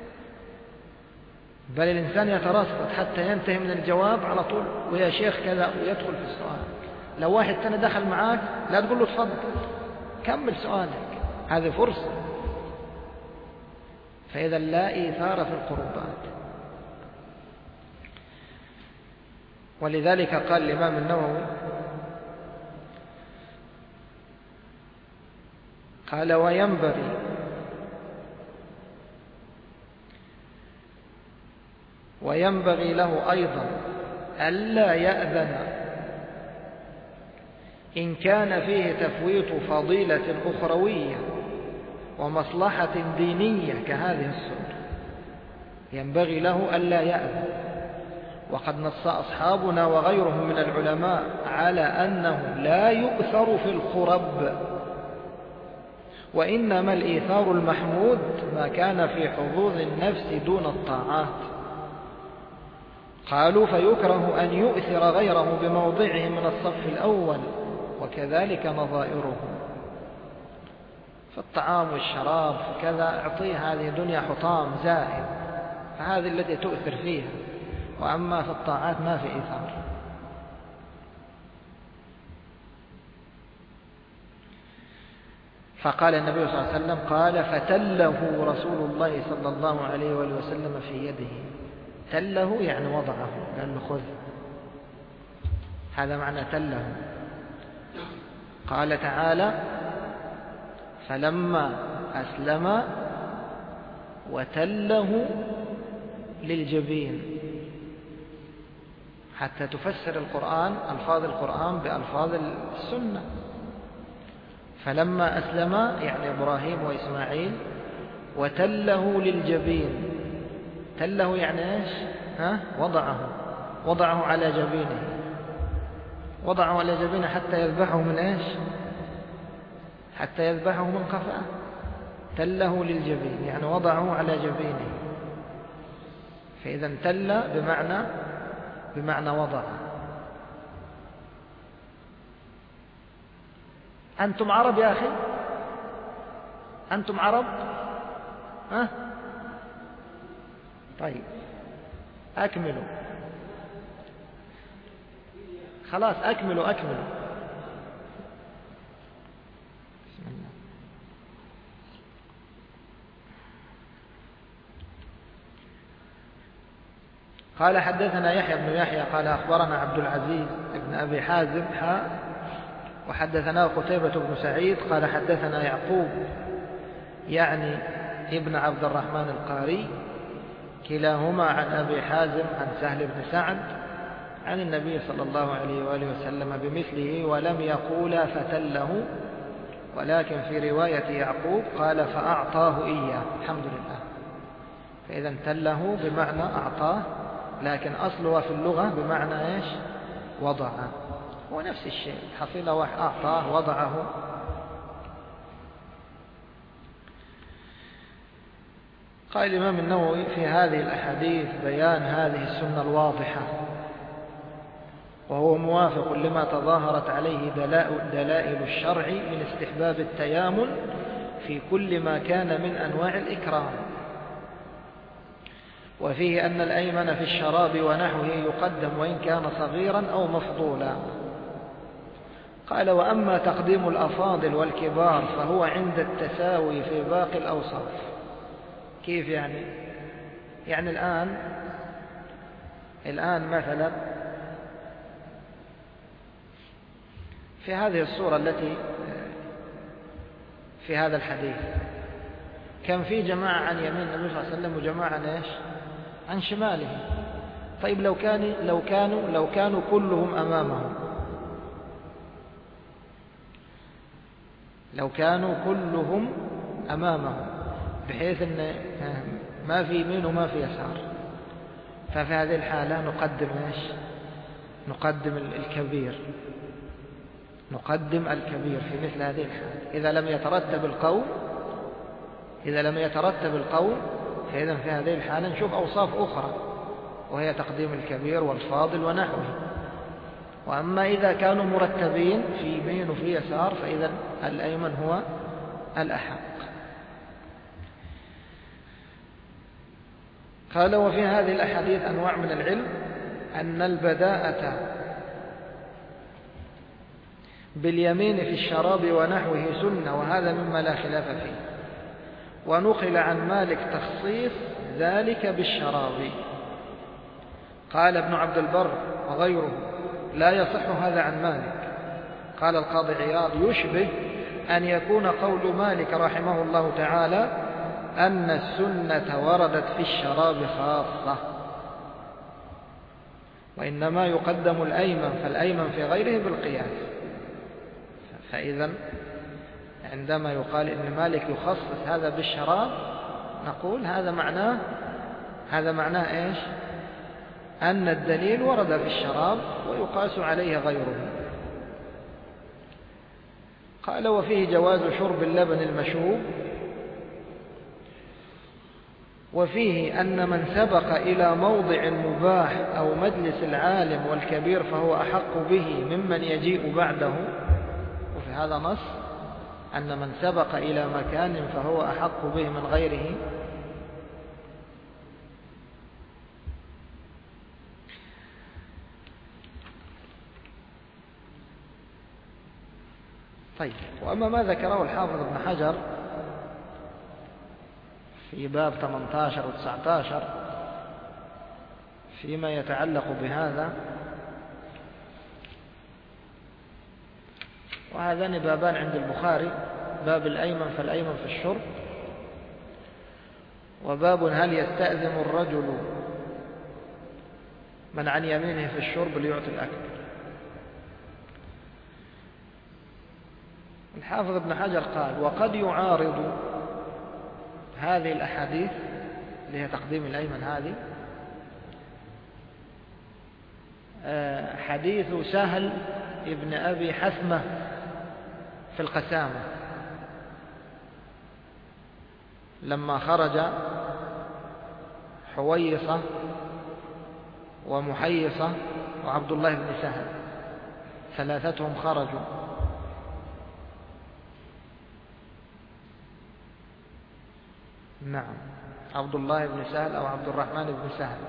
بل الإنسان يترصد حتى ينتهي من الجواب على طول ويا شيخ كذا ويدخل في السؤال. لو واحد ثاني دخل معاك لا تقول له تفضل، كمل سؤالك، هذه فرصة. فإذا لا إيثار في القربات. ولذلك قال الإمام النووي قال وينبغي له أيضا ألا يأذن إن كان فيه تفويت فضيلة أخروية ومصلحة دينية كهذه السنة، ينبغي له ألا يأذن. وقد نص أصحابنا وغيرهم من العلماء على أنه لا يؤثر في القرب، وإنما الإيثار المحمود ما كان في حظوظ النفس دون الطاعات. قالوا فيكره أن يؤثر غيره بموضعه من الصف الأول، وكذلك نظائره. فالطعام والشراب كذا أعطيه هذه دنيا حطام زائد، فهذه التي تؤثر فيها. وأما في الطاعات ما في إيثار. فقال النبي صلى الله عليه وسلم قال فتله رسول الله صلى الله عليه وآله وسلم في يده. تله يعني وضعه، قال له خذ، هذا معنى تله. قال تعالى فلما أسلم وتله للجبين، حتى تفسر القرآن ألفاظ القرآن بألفاظ السنة. فلما أسلم يعني إبراهيم وإسماعيل، وتله للجبين، تله يعني إيش؟ وضعه على جبينه، وضعه على جبينه حتى يذبحه من إيش؟ حتى يذبحه من قفاه. تله للجبين يعني وضعه على جبينه. فإذا تل بمعنى وضع. أنتم عرب يا أخي؟ أنتم عرب؟ طيب أكملوا، خلاص أكملوا. بسم الله. قال حدثنا يحيى بن يحيى قال أخبرنا عبد العزيز بن أبي حازم وحدثنا قتيبة بن سعيد قال حدثنا يعقوب يعني ابن عبد الرحمن القاري كلاهما عن أبي حازم عن سهل بن سعد عن النبي صلى الله عليه وآله وسلم بمثله، ولم يقولا فتله، ولكن في رواية يعقوب قال فأعطاه إياه. الحمد لله. فإذا تله بمعنى أعطاه، لكن أصلها في اللغة بمعنى إيش؟ وضع. هو نفس الشيء، حصيلة واحد، أعطاه وضعه. قال الإمام النووي في هذه الأحاديث بيان هذه السنة الواضحة، وهو موافق لما تظاهرت عليه دلائل الشرع من استحباب التيامن في كل ما كان من أنواع الإكرام. وفيه أن الأيمن في الشراب ونحوه يقدم وإن كان صغيرا أو مفضولا. قال وأما تقديم الأفاضل والكبار فهو عند التساوي في باقي الأوصاف. كيف يعني؟ يعني الآن مثلا في هذه الصورة التي في هذا الحديث كان في جماعة عن يمين النبي صلى الله عليه وسلم وجماعة عن إيش؟ عن شماله. طيب لو كانوا كلهم أمامه، لو كانوا كلهم أمامه بحيث أن ما في يمين وما في يسار، ففي هذه الحالة نقدم إيش؟ نقدم الكبير، نقدم الكبير في مثل هذه الحالة. إذا لم يترتب القول فإذا في هذه الحالة نشوف أوصاف أخرى، وهي تقديم الكبير والفاضل ونحوه. وأما إذا كانوا مرتبين في يمين وفي يسار فإذا الأيمن هو الأحق. قال وفي هذه الأحاديث أنواع من العلم، أن البداءة باليمين في الشراب ونحوه سنة، وهذا مما لا خلاف فيه. ونقل عن مالك تخصيص ذلك بالشراب. قال ابن عبد البر وغيره لا يصح هذا عن مالك. قال القاضي عياض يشبه أن يكون قول مالك رحمه الله تعالى أن السنة وردت في الشراب خاصة، وإنما يقدم الأيمن، فالأيمن في غيره بالقياس. فإذا عندما يقال إن مالك يخصص هذا بالشراب نقول هذا معناه إيش؟ أن الدليل ورد في الشراب ويقاس عليه غيره. قال وفيه جواز شرب اللبن المشوب، وفيه أن من سبق إلى موضع مباح أو مجلس العالم والكبير فهو أحق به ممن يجيء بعده. وفي هذا نص أن من سبق إلى مكان فهو أحق به من غيره. طيب، وأما ما ذكره الحافظ ابن حجر في باب 18 و 19 فيما يتعلق بهذا، وهذان بابان عند البخاري، باب الأيمن فالأيمن في الشرب، وباب هل يستأذن الرجل من عن يمينه في الشرب ليعطي الأكبر. الحافظ ابن حجر قال وقد يعارض هذه الأحاديث اللي هي تقديم الأيمن هذه حديث سهل ابن أبي حثمة في القسامة لما خرج حويصة ومحيصة وعبد الله بن سهل، ثلاثتهم خرجوا. نعم، عبد الله بن سهل أو عبد الرحمن بن سهل.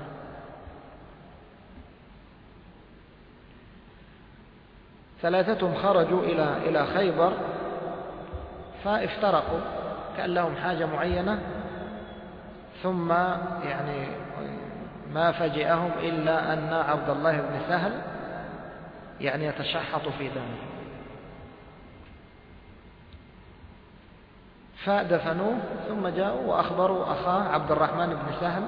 ثلاثتهم خرجوا إلى خيبر فافترقوا، كان لهم حاجة معينة، ثم يعني ما فجئهم إلا أن عبد الله بن سهل يعني يتشحط في دمه، فدفنوه ثم جاءوا وأخبروا أخاه عبد الرحمن بن سهل،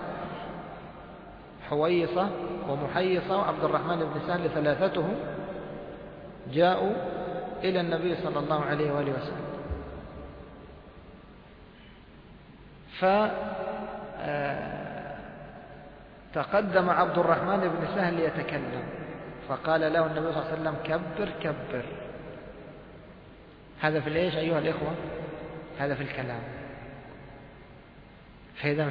حويصة ومحيصة وعبد الرحمن بن سهل، ثلاثتهم جاءوا إلى النبي صلى الله عليه وآله وسلم. فتقدم عبد الرحمن بن سهل يتكلم، فقال له النبي صلى الله عليه وسلم كبر كبر. هذا في الإيش أيها الإخوة؟ هذا في الكلام. فإذا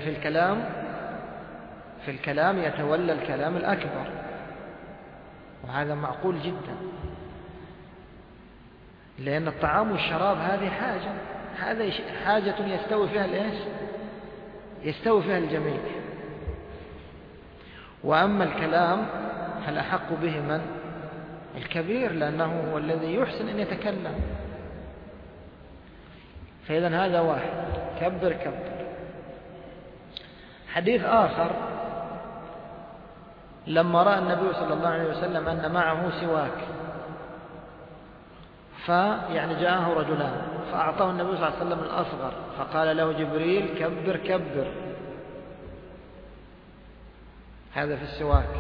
في الكلام يتولى الكلام الأكبر، وهذا معقول جدا، لأن الطعام والشراب هذه حاجة يستوي فيها الإيش؟ يستوي فيها الجميع. وأما الكلام فالأحق به من؟ الكبير، لأنه هو الذي يحسن أن يتكلم. فإذا هذا واحد، كبر كبر. حديث آخر لما رأى النبي صلى الله عليه وسلم أن معه سواك، فيعني جاءه رجلان فأعطاه النبي صلى الله عليه وسلم الأصغر، فقال له جبريل كبر كبر. هذا في السواك.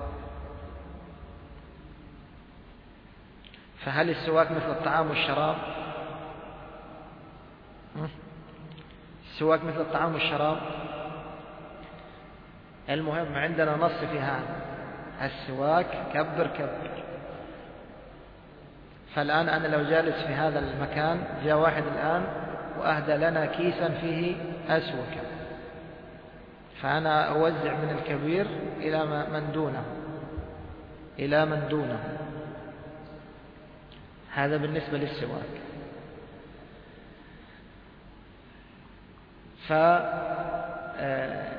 فهل السواك مثل الطعام والشراب؟ السواك مثل الطعام والشراب؟ المهم عندنا نص في هذا، السواك كبر كبر. فالآن أنا لو جالس في هذا المكان، جاء واحد الآن وأهدى لنا كيسا فيه أسوكة، فأنا أوزع من الكبير إلى من دونه. هذا بالنسبة للسواك.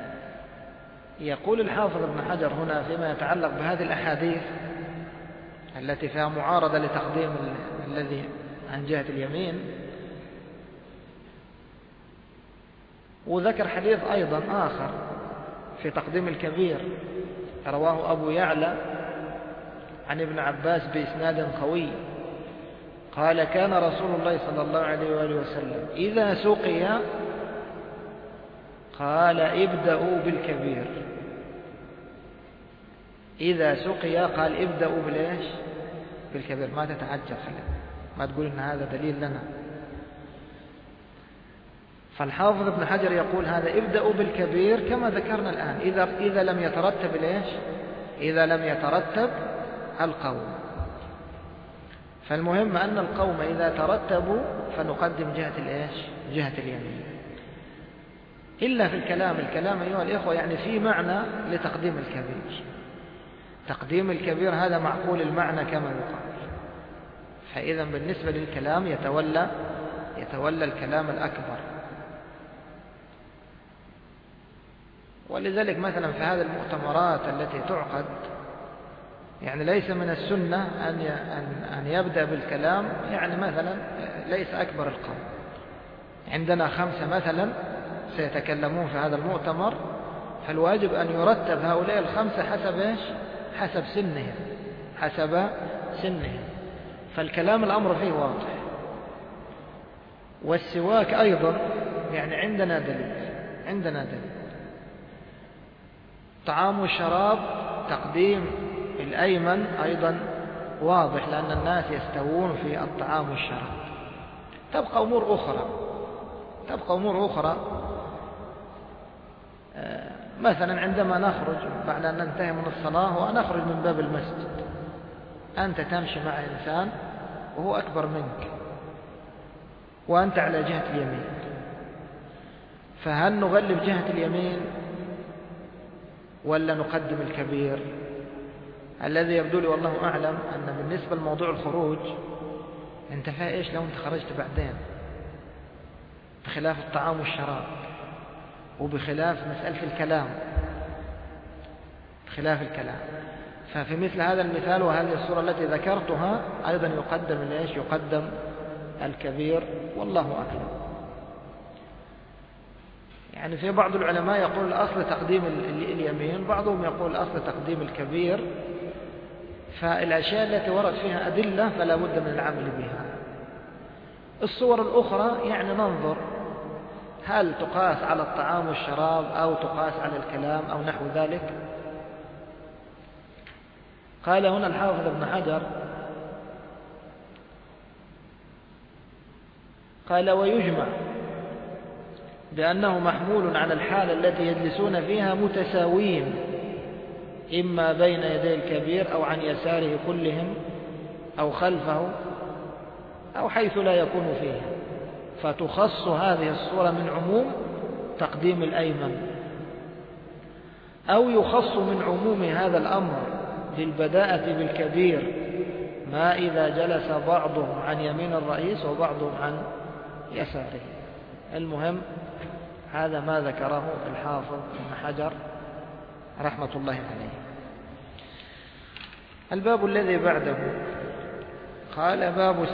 يقول الحافظ ابن حجر هنا فيما يتعلق بهذه الأحاديث التي فيها معارضة لتقديم الذي عن جهة اليمين. وذكر حديث أيضا آخر في تقديم الكبير رواه أبو يعلى عن ابن عباس بإسناد قوي قال كان رسول الله صلى الله عليه وآله وسلم إذا سقي قال ابدأوا بالكبير. إذا سقي قال ابدأوا بالإيش؟ بالكبير. ما تتعجب، ما تقول إن هذا دليل لنا. فالحافظ ابن حجر يقول هذا ابدأوا بالكبير كما ذكرنا الآن إذا لم يترتب الإيش؟ إذا لم يترتب القوم. فالمهم أن القوم إذا ترتبوا فنقدم جهة الإيش؟ جهة اليمين. إلا في الكلام أيها الإخوة يعني في معنى لتقديم الكبير. تقديم الكبير هذا معقول المعنى كما يقال. فإذا بالنسبة للكلام يتولى الكلام الأكبر. ولذلك مثلا في هذه المؤتمرات التي تعقد يعني ليس من السنة أن يبدأ بالكلام يعني مثلا ليس أكبر القوم. عندنا 5 مثلا سيتكلمون في هذا المؤتمر، فالواجب أن يرتب هؤلاء ال5 حسب إيش؟ حسب سنهم. فالكلام الأمر فيه واضح. والسواك أيضا يعني عندنا دليل. طعام والشراب تقديم الأيمن أيضا واضح، لأن الناس يستوون في الطعام والشراب. تبقى أمور أخرى مثلا عندما نخرج بعد أن ننتهي من الصلاة ونخرج من باب المسجد، أنت تمشي مع إنسان وهو أكبر منك وأنت على جهة اليمين، فهل نغلب جهة اليمين ولا نقدم الكبير؟ الذي يبدو لي والله أعلم أن بالنسبة لموضوع الخروج أنت فيها إيش لو أنت خرجت بعدين، بخلاف الطعام والشراب وبخلاف مسألة الكلام، بخلاف الكلام. ففي مثل هذا المثال وهذه الصورة التي ذكرتها أيضا يقدم الكبير والله أعلم. يعني في بعض العلماء يقول الأصل تقديم اليمين، بعضهم يقول الأصل تقديم الكبير. فالأشياء التي ورد فيها أدلة فلا بد من العمل بها. الصور الأخرى يعني ننظر هل تقاس على الطعام والشراب أو تقاس على الكلام أو نحو ذلك. قال هنا الحافظ ابن حجر قال ويجمع بأنه محمول على الحالة التي يجلسون فيها متساوين، إما بين يدي الكبير أو عن يساره كلهم أو خلفه أو حيث لا يكون فيه، فتخص هذه الصورة من عموم تقديم الأيمن، أو يخص من عموم هذا الأمر للبداءة بالكبير ما إذا جلس بعضهم عن يمين الرئيس وبعضهم عن يساره. المهم هذا ما ذكره الحافظ ابن حجر رحمة الله عليه. الباب الذي بعده قال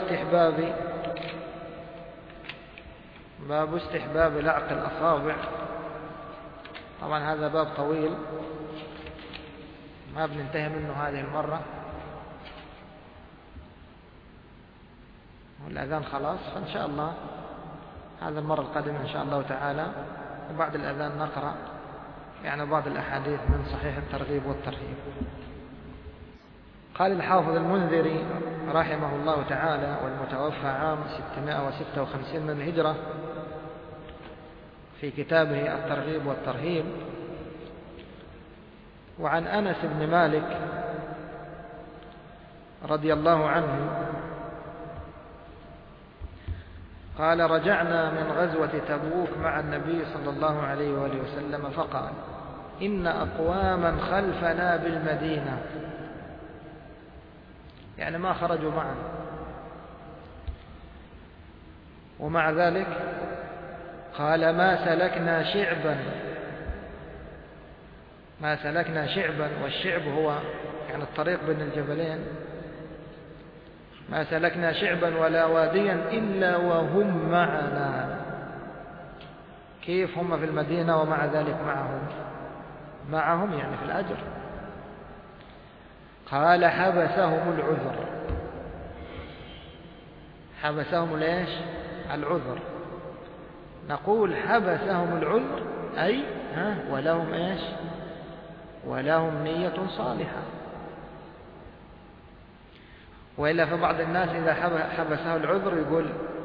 باب استحباب لعق الأصابع. طبعا هذا باب طويل ما بننتهي منه هذه المرة، والأذان خلاص، فإن شاء الله هذا المرة القادمة إن شاء الله تعالى وبعد الأذان نقرأ يعني بعض الأحاديث من صحيح الترغيب والترهيب. قال الحافظ المنذري رحمه الله تعالى والمتوفى عام 656 من الهجرة في كتابه الترغيب والترهيب: وعن أنس بن مالك رضي الله عنه قال: رجعنا من غزوة تبوك مع النبي صلى الله عليه وآله وسلم فقال: إن أقواما خلفنا بالمدينة، يعني ما خرجوا معنا، ومع ذلك قال: ما سلكنا شعبا، والشعب هو يعني الطريق بين الجبلين، ما سلكنا شعبا ولا واديا إلا وهم معنا. كيف هم في المدينة ومع ذلك معهم يعني في الأجر؟ قال حبسهم العذر. حبسهم ليش؟ العذر. نقول حبسهم العذر أي ولهم إيش؟ ولهم نية صالحة. وإلا فبعض الناس إذا حبسه العذر يقول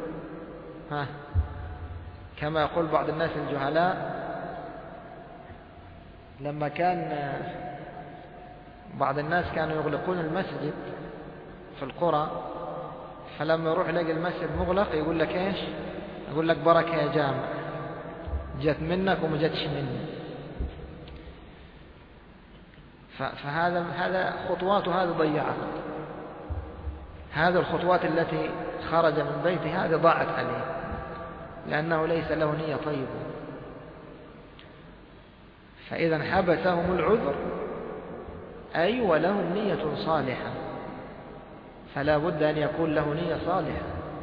كما يقول بعض الناس الجهلاء، لما كان بعض الناس كانوا يغلقون المسجد في القرى، فلما يروح يلاقي المسجد مغلق يقول لك إيش؟ يقول لك بركة يا جامع، جت منك وما جتش مني. فهذا خطوات هذه ضيعها. هذه الخطوات التي خرج من بيته هذه ضاعت عليه، لأنه ليس له نية طيبة. فإذا حبسهم العذر أي ولهم نية صالحة، فلا بد أن يكون له نية صالحة.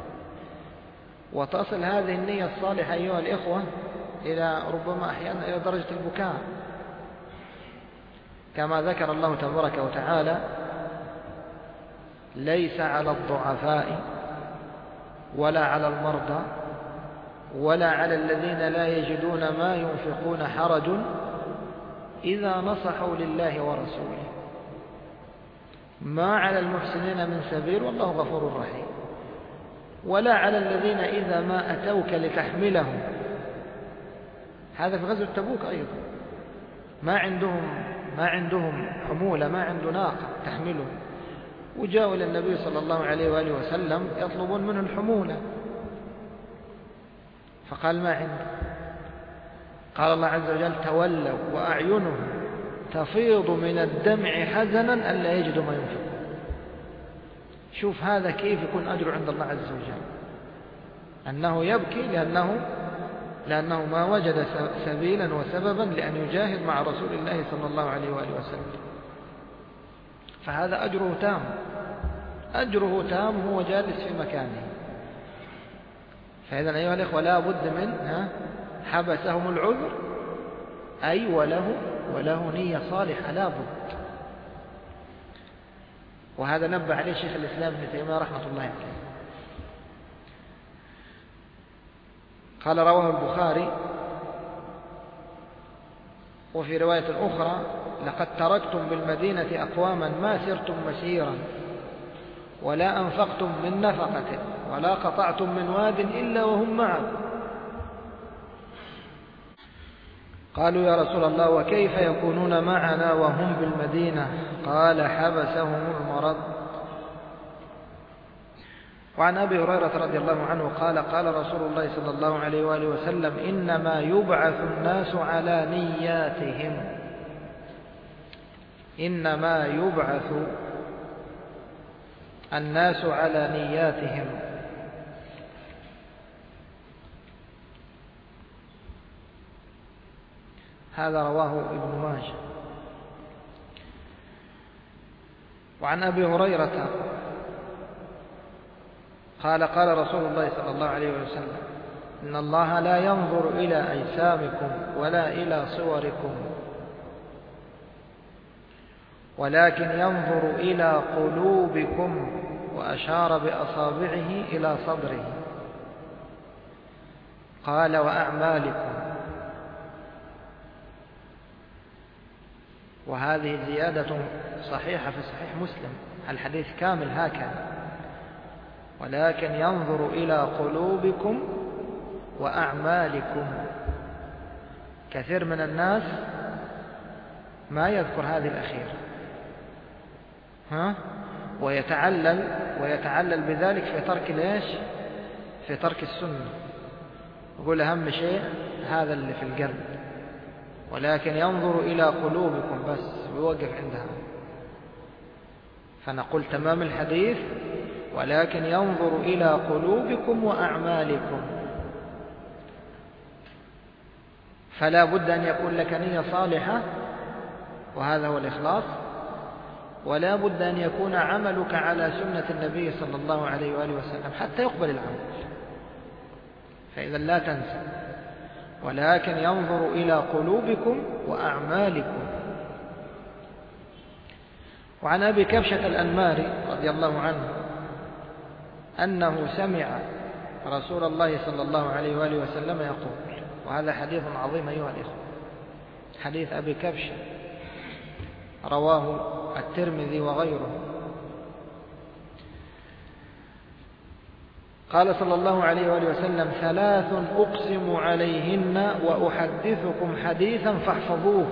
وتصل هذه النية الصالحة أيها الإخوة إلى ربما أحيانا إلى درجة البكاء، كما ذكر الله تبارك وتعالى: ليس على الضعفاء ولا على المرضى ولا على الذين لا يجدون ما ينفقون حرج إذا نصحوا لله ورسوله، ما على المحسنين من سبيل والله غفور رحيم. ولا على الذين إذا ما أتوك لتحملهم، هذا في غزوة تبوك أيضا، ما عندهم حمولة، ما عنده ناقة تحملهم، وجاءوا إلى النبي صلى الله عليه وآله وسلم يطلبون منه الحمولة، فقال ما عنده. قال الله عز وجل: تولوا وأعينهم تفيض من الدمع حزنا ألا يجدوا ما ينفقون. شوف هذا كيف يكون أجر عند الله عز وجل، أنه يبكي لأنه ما وجد سبيلا وسببا لأن يجاهد مع رسول الله صلى الله عليه وآله وسلم. فهذا أجره تام هو جالس في مكانه. فإذا أيها الإخوة لا بد من حبسهم العذر أي وله نية صالحة لا بد. وهذا نبه عليه شيخ الإسلام ابن تيمية رحمة الله عليه. قال: رواه البخاري وفي رواية أخرى: لقد تركتم بالمدينة أقواما ما سرتم مسيرا ولا أنفقتم من نفقة ولا قطعتم من واد إلا وهم معكم. قالوا: يا رسول الله وكيف يكونون معنا وهم بالمدينة؟ قال: حبسهم المرض. وعن أبي هريرة رضي الله عنه قال: قال رسول الله صلى الله عليه وآله وسلم: إنما يبعث الناس على نياتهم. إنما يبعث الناس على نياتهم. هذا رواه ابن ماجه. وعن أبي هريرة قال: قال رسول الله صلى الله عليه وسلم: إن الله لا ينظر إلى أجسامكم ولا إلى صوركم ولكن ينظر إلى قلوبكم. وأشار بأصابعه إلى صدره. قال: وأعمالكم. وهذه زيادة صحيحة في صحيح مسلم، الحديث كامل هكذا: ولكن ينظر إلى قلوبكم وأعمالكم. كثير من الناس ما يذكر هذه الأخيرة ويتعلل بذلك في ترك ليش؟ في ترك السنة. يقول أهم شيء هذا اللي في القلب، ولكن ينظر إلى قلوبكم بس، ويوقف عندها. فنقول تمام الحديث: ولكن ينظر إلى قلوبكم وأعمالكم. فلا بد أن يكون لك نية صالحة، وهذا هو الإخلاص. ولا بد أن يكون عملك على سنة النبي صلى الله عليه وآله وسلم حتى يقبل العمل. فإذا لا تنسى، ولكن ينظر إلى قلوبكم وأعمالكم. وعن أبي كبشة الأنماري رضي الله عنه أنه سمع رسول الله صلى الله عليه وآله وسلم يقول، وهذا حديث عظيم أيها الإخوة، حديث أبي كبشة رواه الترمذي وغيره. قال صلى الله عليه وآله وسلم: 3 أقسم عليهن وأحدثكم حديثا فاحفظوه.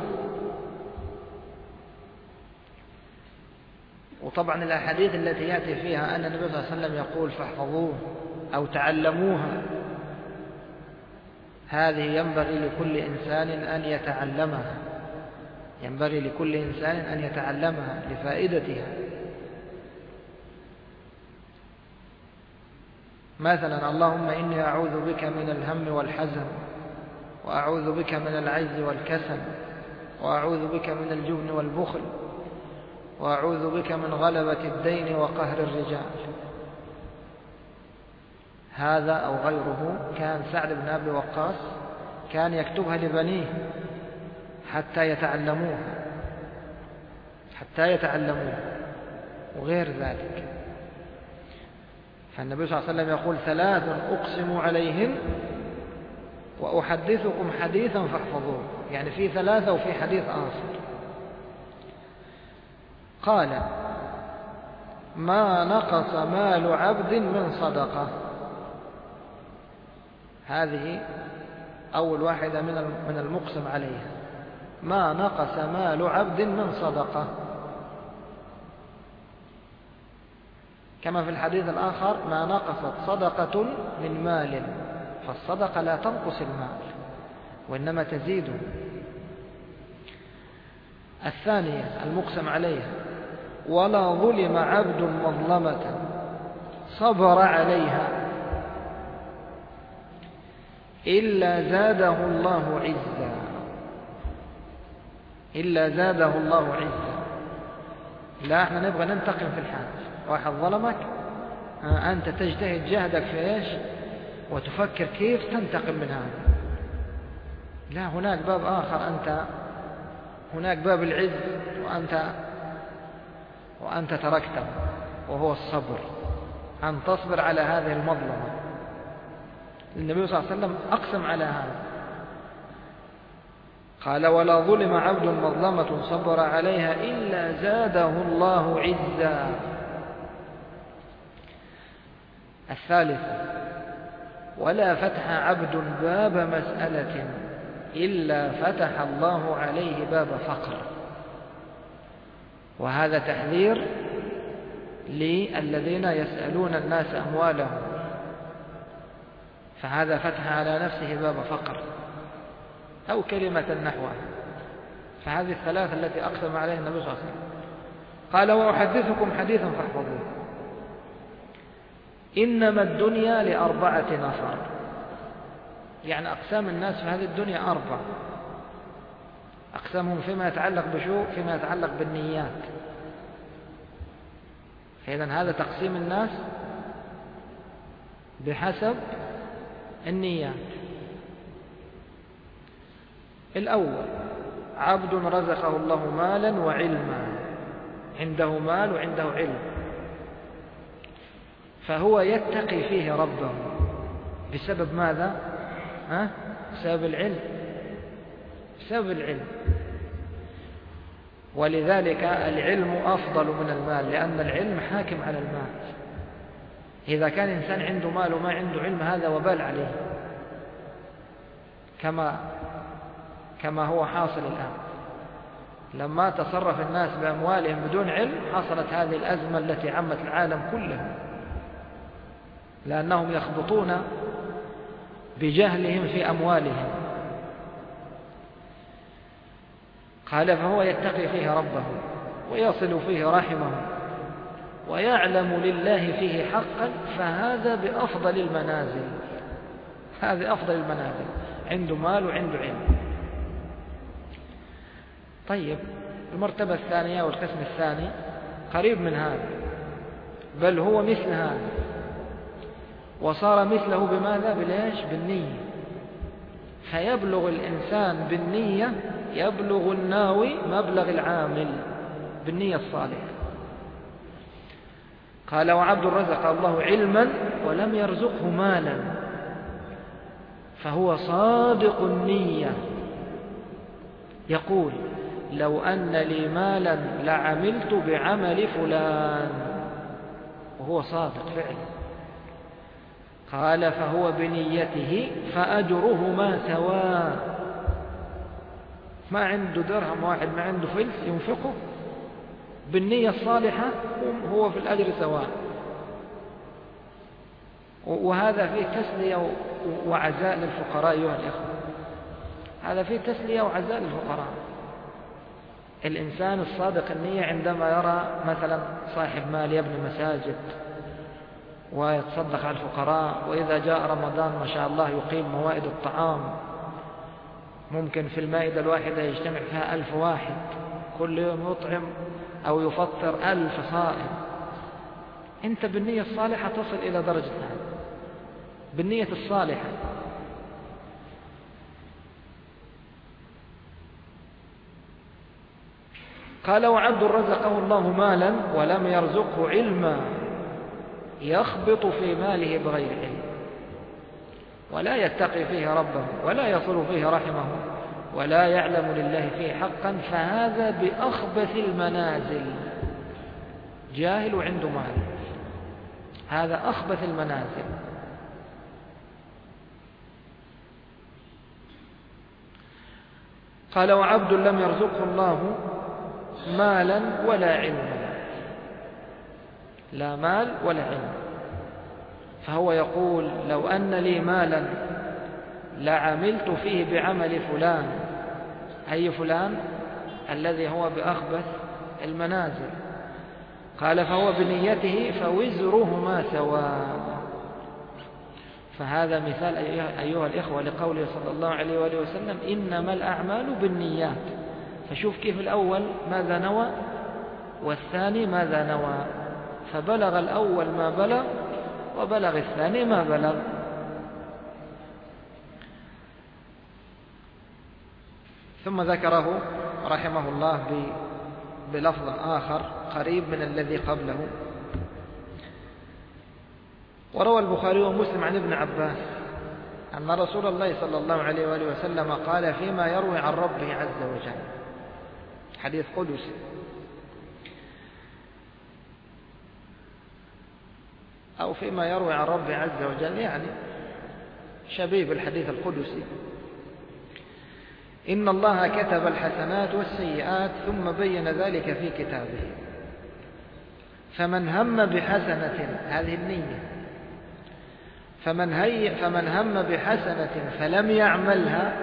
وطبعا الأحاديث التي يأتي فيها أن النبي صلى الله عليه وسلم يقول فاحفظوه أو تعلموها، هذه ينبغي لكل إنسان أن يتعلمها، ينبغي لكل إنسان أن يتعلمها لفائدتها. مثلا: اللهم إني أعوذ بك من الهم والحزن، وأعوذ بك من العجز والكسل، وأعوذ بك من الجبن والبخل، وأعوذ بك من غلبة الدين وقهر الرجال. هذا أو غيره كان سعد بن أبي وقاص كان يكتبها لبنيه حتى يتعلموها وغير ذلك. فالنبي صلى الله عليه وسلم يقول: 3 أقسم عليهن وأحدثكم حديثا فاحفظوه، يعني في 3 وفي حديث آخر. قال: ما نقص مال عبد من صدقة. هذه أول واحدة من المقسم عليها. ما نقص مال عبد من صدقة، كما في الحديث الآخر: ما نقصت صدقة من مال. فالصدقة لا تنقص المال وإنما تزيده. الثانية المقسم عليها: ولا ظلم عبد مظلمة صبر عليها إلا زاده الله عزا. لا، احنا نبغى ننتقم في الحال. واحد ظلمك، أنت تجتهد جهدك في إيش وتفكر كيف تنتقم من هذا. لا، هناك باب آخر، هناك باب العز وأنت تركته، وهو الصبر، أن تصبر على هذه المظلمة. النبي صلى الله عليه وسلم أقسم على هذا، قال: ولا ظلم عبد مظلمة صبر عليها إلا زاده الله عزا. الثالثة: ولا فتح عبد باب مسألة إلا فتح الله عليه باب فقر. وهذا تحذير للذين يسألون الناس أموالهم، فهذا فتح على نفسه باب فقر أو كلمة نحوها. فهذه 3 التي أقسم عليها النبي صلى الله عليه وسلم. قال: وأحدثكم حديثا فاحفظوه. إنما الدنيا ل4 نفر، يعني أقسام الناس في هذه الدنيا 4. أقسامهم فيما يتعلق فيما يتعلق بالنيات. فإذا هذا تقسيم الناس بحسب النيات. الأول: عبد رزقه الله مالا وعلما، عنده مال وعنده علم، فهو يتقي فيه ربه بسبب ماذا؟ بسبب العلم. ولذلك العلم أفضل من المال، لأن العلم حاكم على المال. إذا كان إنسان عنده مال وما عنده علم، هذا وبال عليه، كما هو حاصل الآن. لما تصرف الناس بأموالهم بدون علم حصلت هذه الأزمة التي عمت العالم كله، لأنهم يخبطون بجهلهم في أموالهم. قال: فهو يتقي فيه ربه ويصل فيه رحمه ويعلم لله فيه حقا، فهذا بأفضل المنازل. هذه أفضل المنازل، عنده مال وعنده علم. طيب، المرتبة الثانية والقسم الثاني: قريب من هذا، بل هو مثل هذا، وصار مثله بماذا؟ بالإيش؟ بالنية. فيبلغ الإنسان بالنية، يبلغ الناوي مبلغ العامل بالنية الصالحة. قال وعبد رزق الله علما ولم يرزقه مالا، فهو صادق النية، يقول لو أن لي مالا لعملت بعمل فلان، وهو صادق فعلا. قال فهو بنيته فأجرهما سواء، ما عنده درهم واحد، ما عنده فلس ينفقه، بالنية الصالحة هو في الأجر سواء. وهذا فيه تسلية وعزاء للفقراء أيها الإخوة، هذا فيه تسلية وعزاء للفقراء. الإنسان الصادق النية عندما يرى مثلا صاحب مال يبني مساجد ويتصدق على الفقراء، وإذا جاء رمضان ما شاء الله يقيم موائد الطعام، ممكن في المائدة الواحدة يجتمع فيها 1000 واحد، كل يوم يطعم أو يفطر 1000 صائم. أنت بالنية الصالحة تصل إلى درجة هذا، بالنية الصالحة. قال وعبد رزقه الله مالا ولم يرزقه علما، يخبط في ماله بغير علم، ولا يتقي فيه ربه، ولا يصل فيه رحمه، ولا يعلم لله فيه حقا، فهذا بأخبث المنازل. جاهل وعنده مال، هذا أخبث المنازل. قال وعبد لم يرزقه الله مالا ولا علما، لا مال ولا علم، فهو يقول لو أن لي مالا لعملت فيه بعمل فلان. أي فلان؟ الذي هو بأخبث المنازل. قال فهو بنيته فوزرهما سواء. فهذا مثال أيها الإخوة لقوله صلى الله عليه وآله وسلم إنما الأعمال بالنيات. فشوف كيف الأول ماذا نوى والثاني ماذا نوى، فبلغ الأول ما بلغ وبلغ الثاني ما بلغ. ثم ذكره رحمه الله بلفظ آخر قريب من الذي قبله. وروى البخاري ومسلم عن ابن عباس أن رسول الله صلى الله عليه وآله وسلم قال فيما يروي عن ربه عز وجل، حديث قدسي، أو فيما يروي عن ربه عز وجل، يعني شبيه بالحديث القدسي: إن الله كتب الحسنات والسيئات ثم بين ذلك في كتابه، فمن هم بحسنة، هذه النية، فمن هم بحسنة فلم يعملها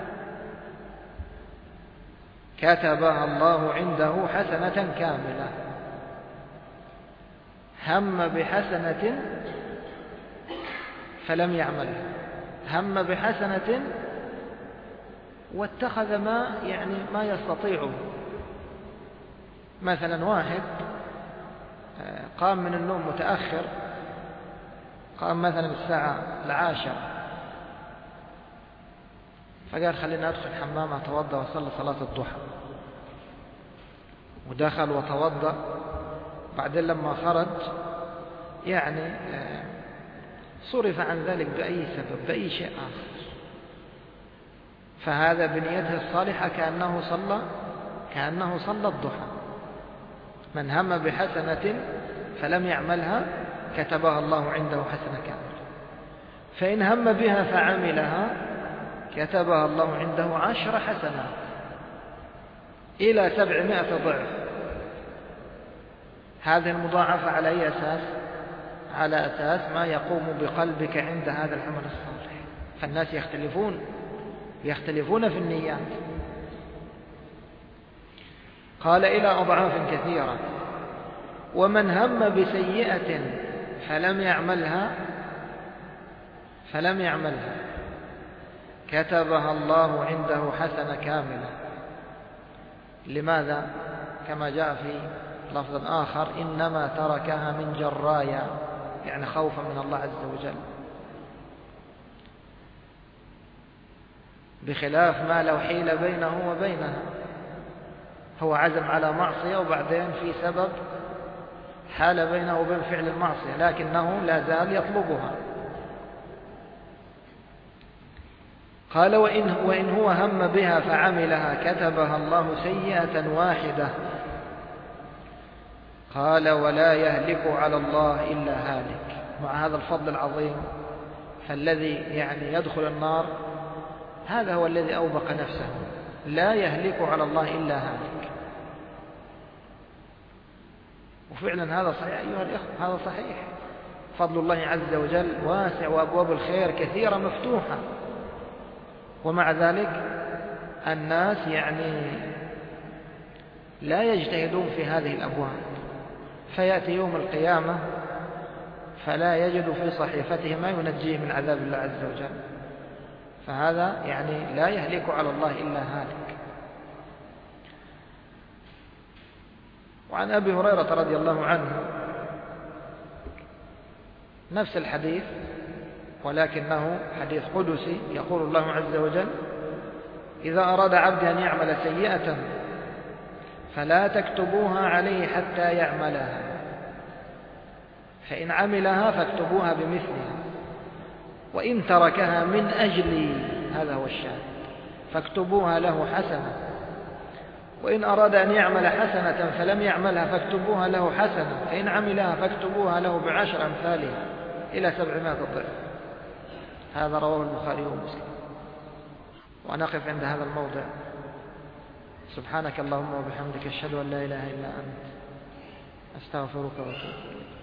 كتبها الله عنده حسنة كاملة. هم بحسنة فلم يعملها، هم بحسنة واتخذ ما يستطيعه. مثلا واحد قام من النوم متأخر، قام مثلا الساعة 10، فقال خلينا أدخل الحمام أتوضأ وصلي صلاة الضحى، ودخل وتوضأ. بعدين لما خرج صرف عن ذلك بأي سبب، بأي شيء آخر، فهذا بنيته الصالحة كأنه صلى الضحى. من هم بحسنة فلم يعملها كتبها الله عنده حسنة كاملة، فإن هم بها فعملها كتبها الله عنده 10 حسنات إلى 700 ضعف. هذه المضاعفة على أي أساس؟ على أساس ما يقوم بقلبك عند هذا العمل الصالح. فالناس يختلفون في النيات. قال إلى أضعاف كثيرة. ومن هم بسيئة فلم يعملها كتبها الله عنده حسنة كاملة. لماذا؟ كما جاء في لفظ آخر إنما تركها من جرايا، يعني خوفا من الله عز وجل، بخلاف ما لو حيل بينه وبينها، هو عزم على معصية وبعدين في سبب حال بينه وبين فعل المعصية لكنه لا زال يطلبها. قال وإن هو هم بها فعملها كتبها الله سيئة واحدة. قال ولا يهلك على الله إلا هالك. مع هذا الفضل العظيم فالذي يعني يدخل النار هذا هو الذي أوبق نفسه، لا يهلك على الله إلا هالك. وفعلا هذا صحيح أيها الإخوة، هذا صحيح. فضل الله عز وجل واسع وأبواب الخير كثيرة مفتوحة، ومع ذلك الناس يعني لا يجتهدون في هذه الأبواب، فيأتي يوم القيامة فلا يجد في صحيفته ما ينجيه من عذاب الله عز وجل، فهذا يعني لا يهلك على الله إلا هالك. وعن أبي هريرة رضي الله عنه نفس الحديث ولكنه حديث قدسي، يقول الله عز وجل إذا أراد عبدي أن يعمل سيئة فلا تكتبوها عليه حتى يعملها، فإن عملها فاكتبوها بمثلها، وإن تركها من أجلي، هذا هو الشاهد، فاكتبوها له حسنة، وإن أراد أن يعمل حسنة فلم يعملها فاكتبوها له حسنة، فإن عملها فاكتبوها له ب10 أمثالها إلى 700 ضعف. هذا رواه البخاري ومسلم. ونقف عند هذا الموضع. سبحانك اللهم وبحمدك أشهد أن لا إله إلا أنت أستغفرك وأتوب إليك.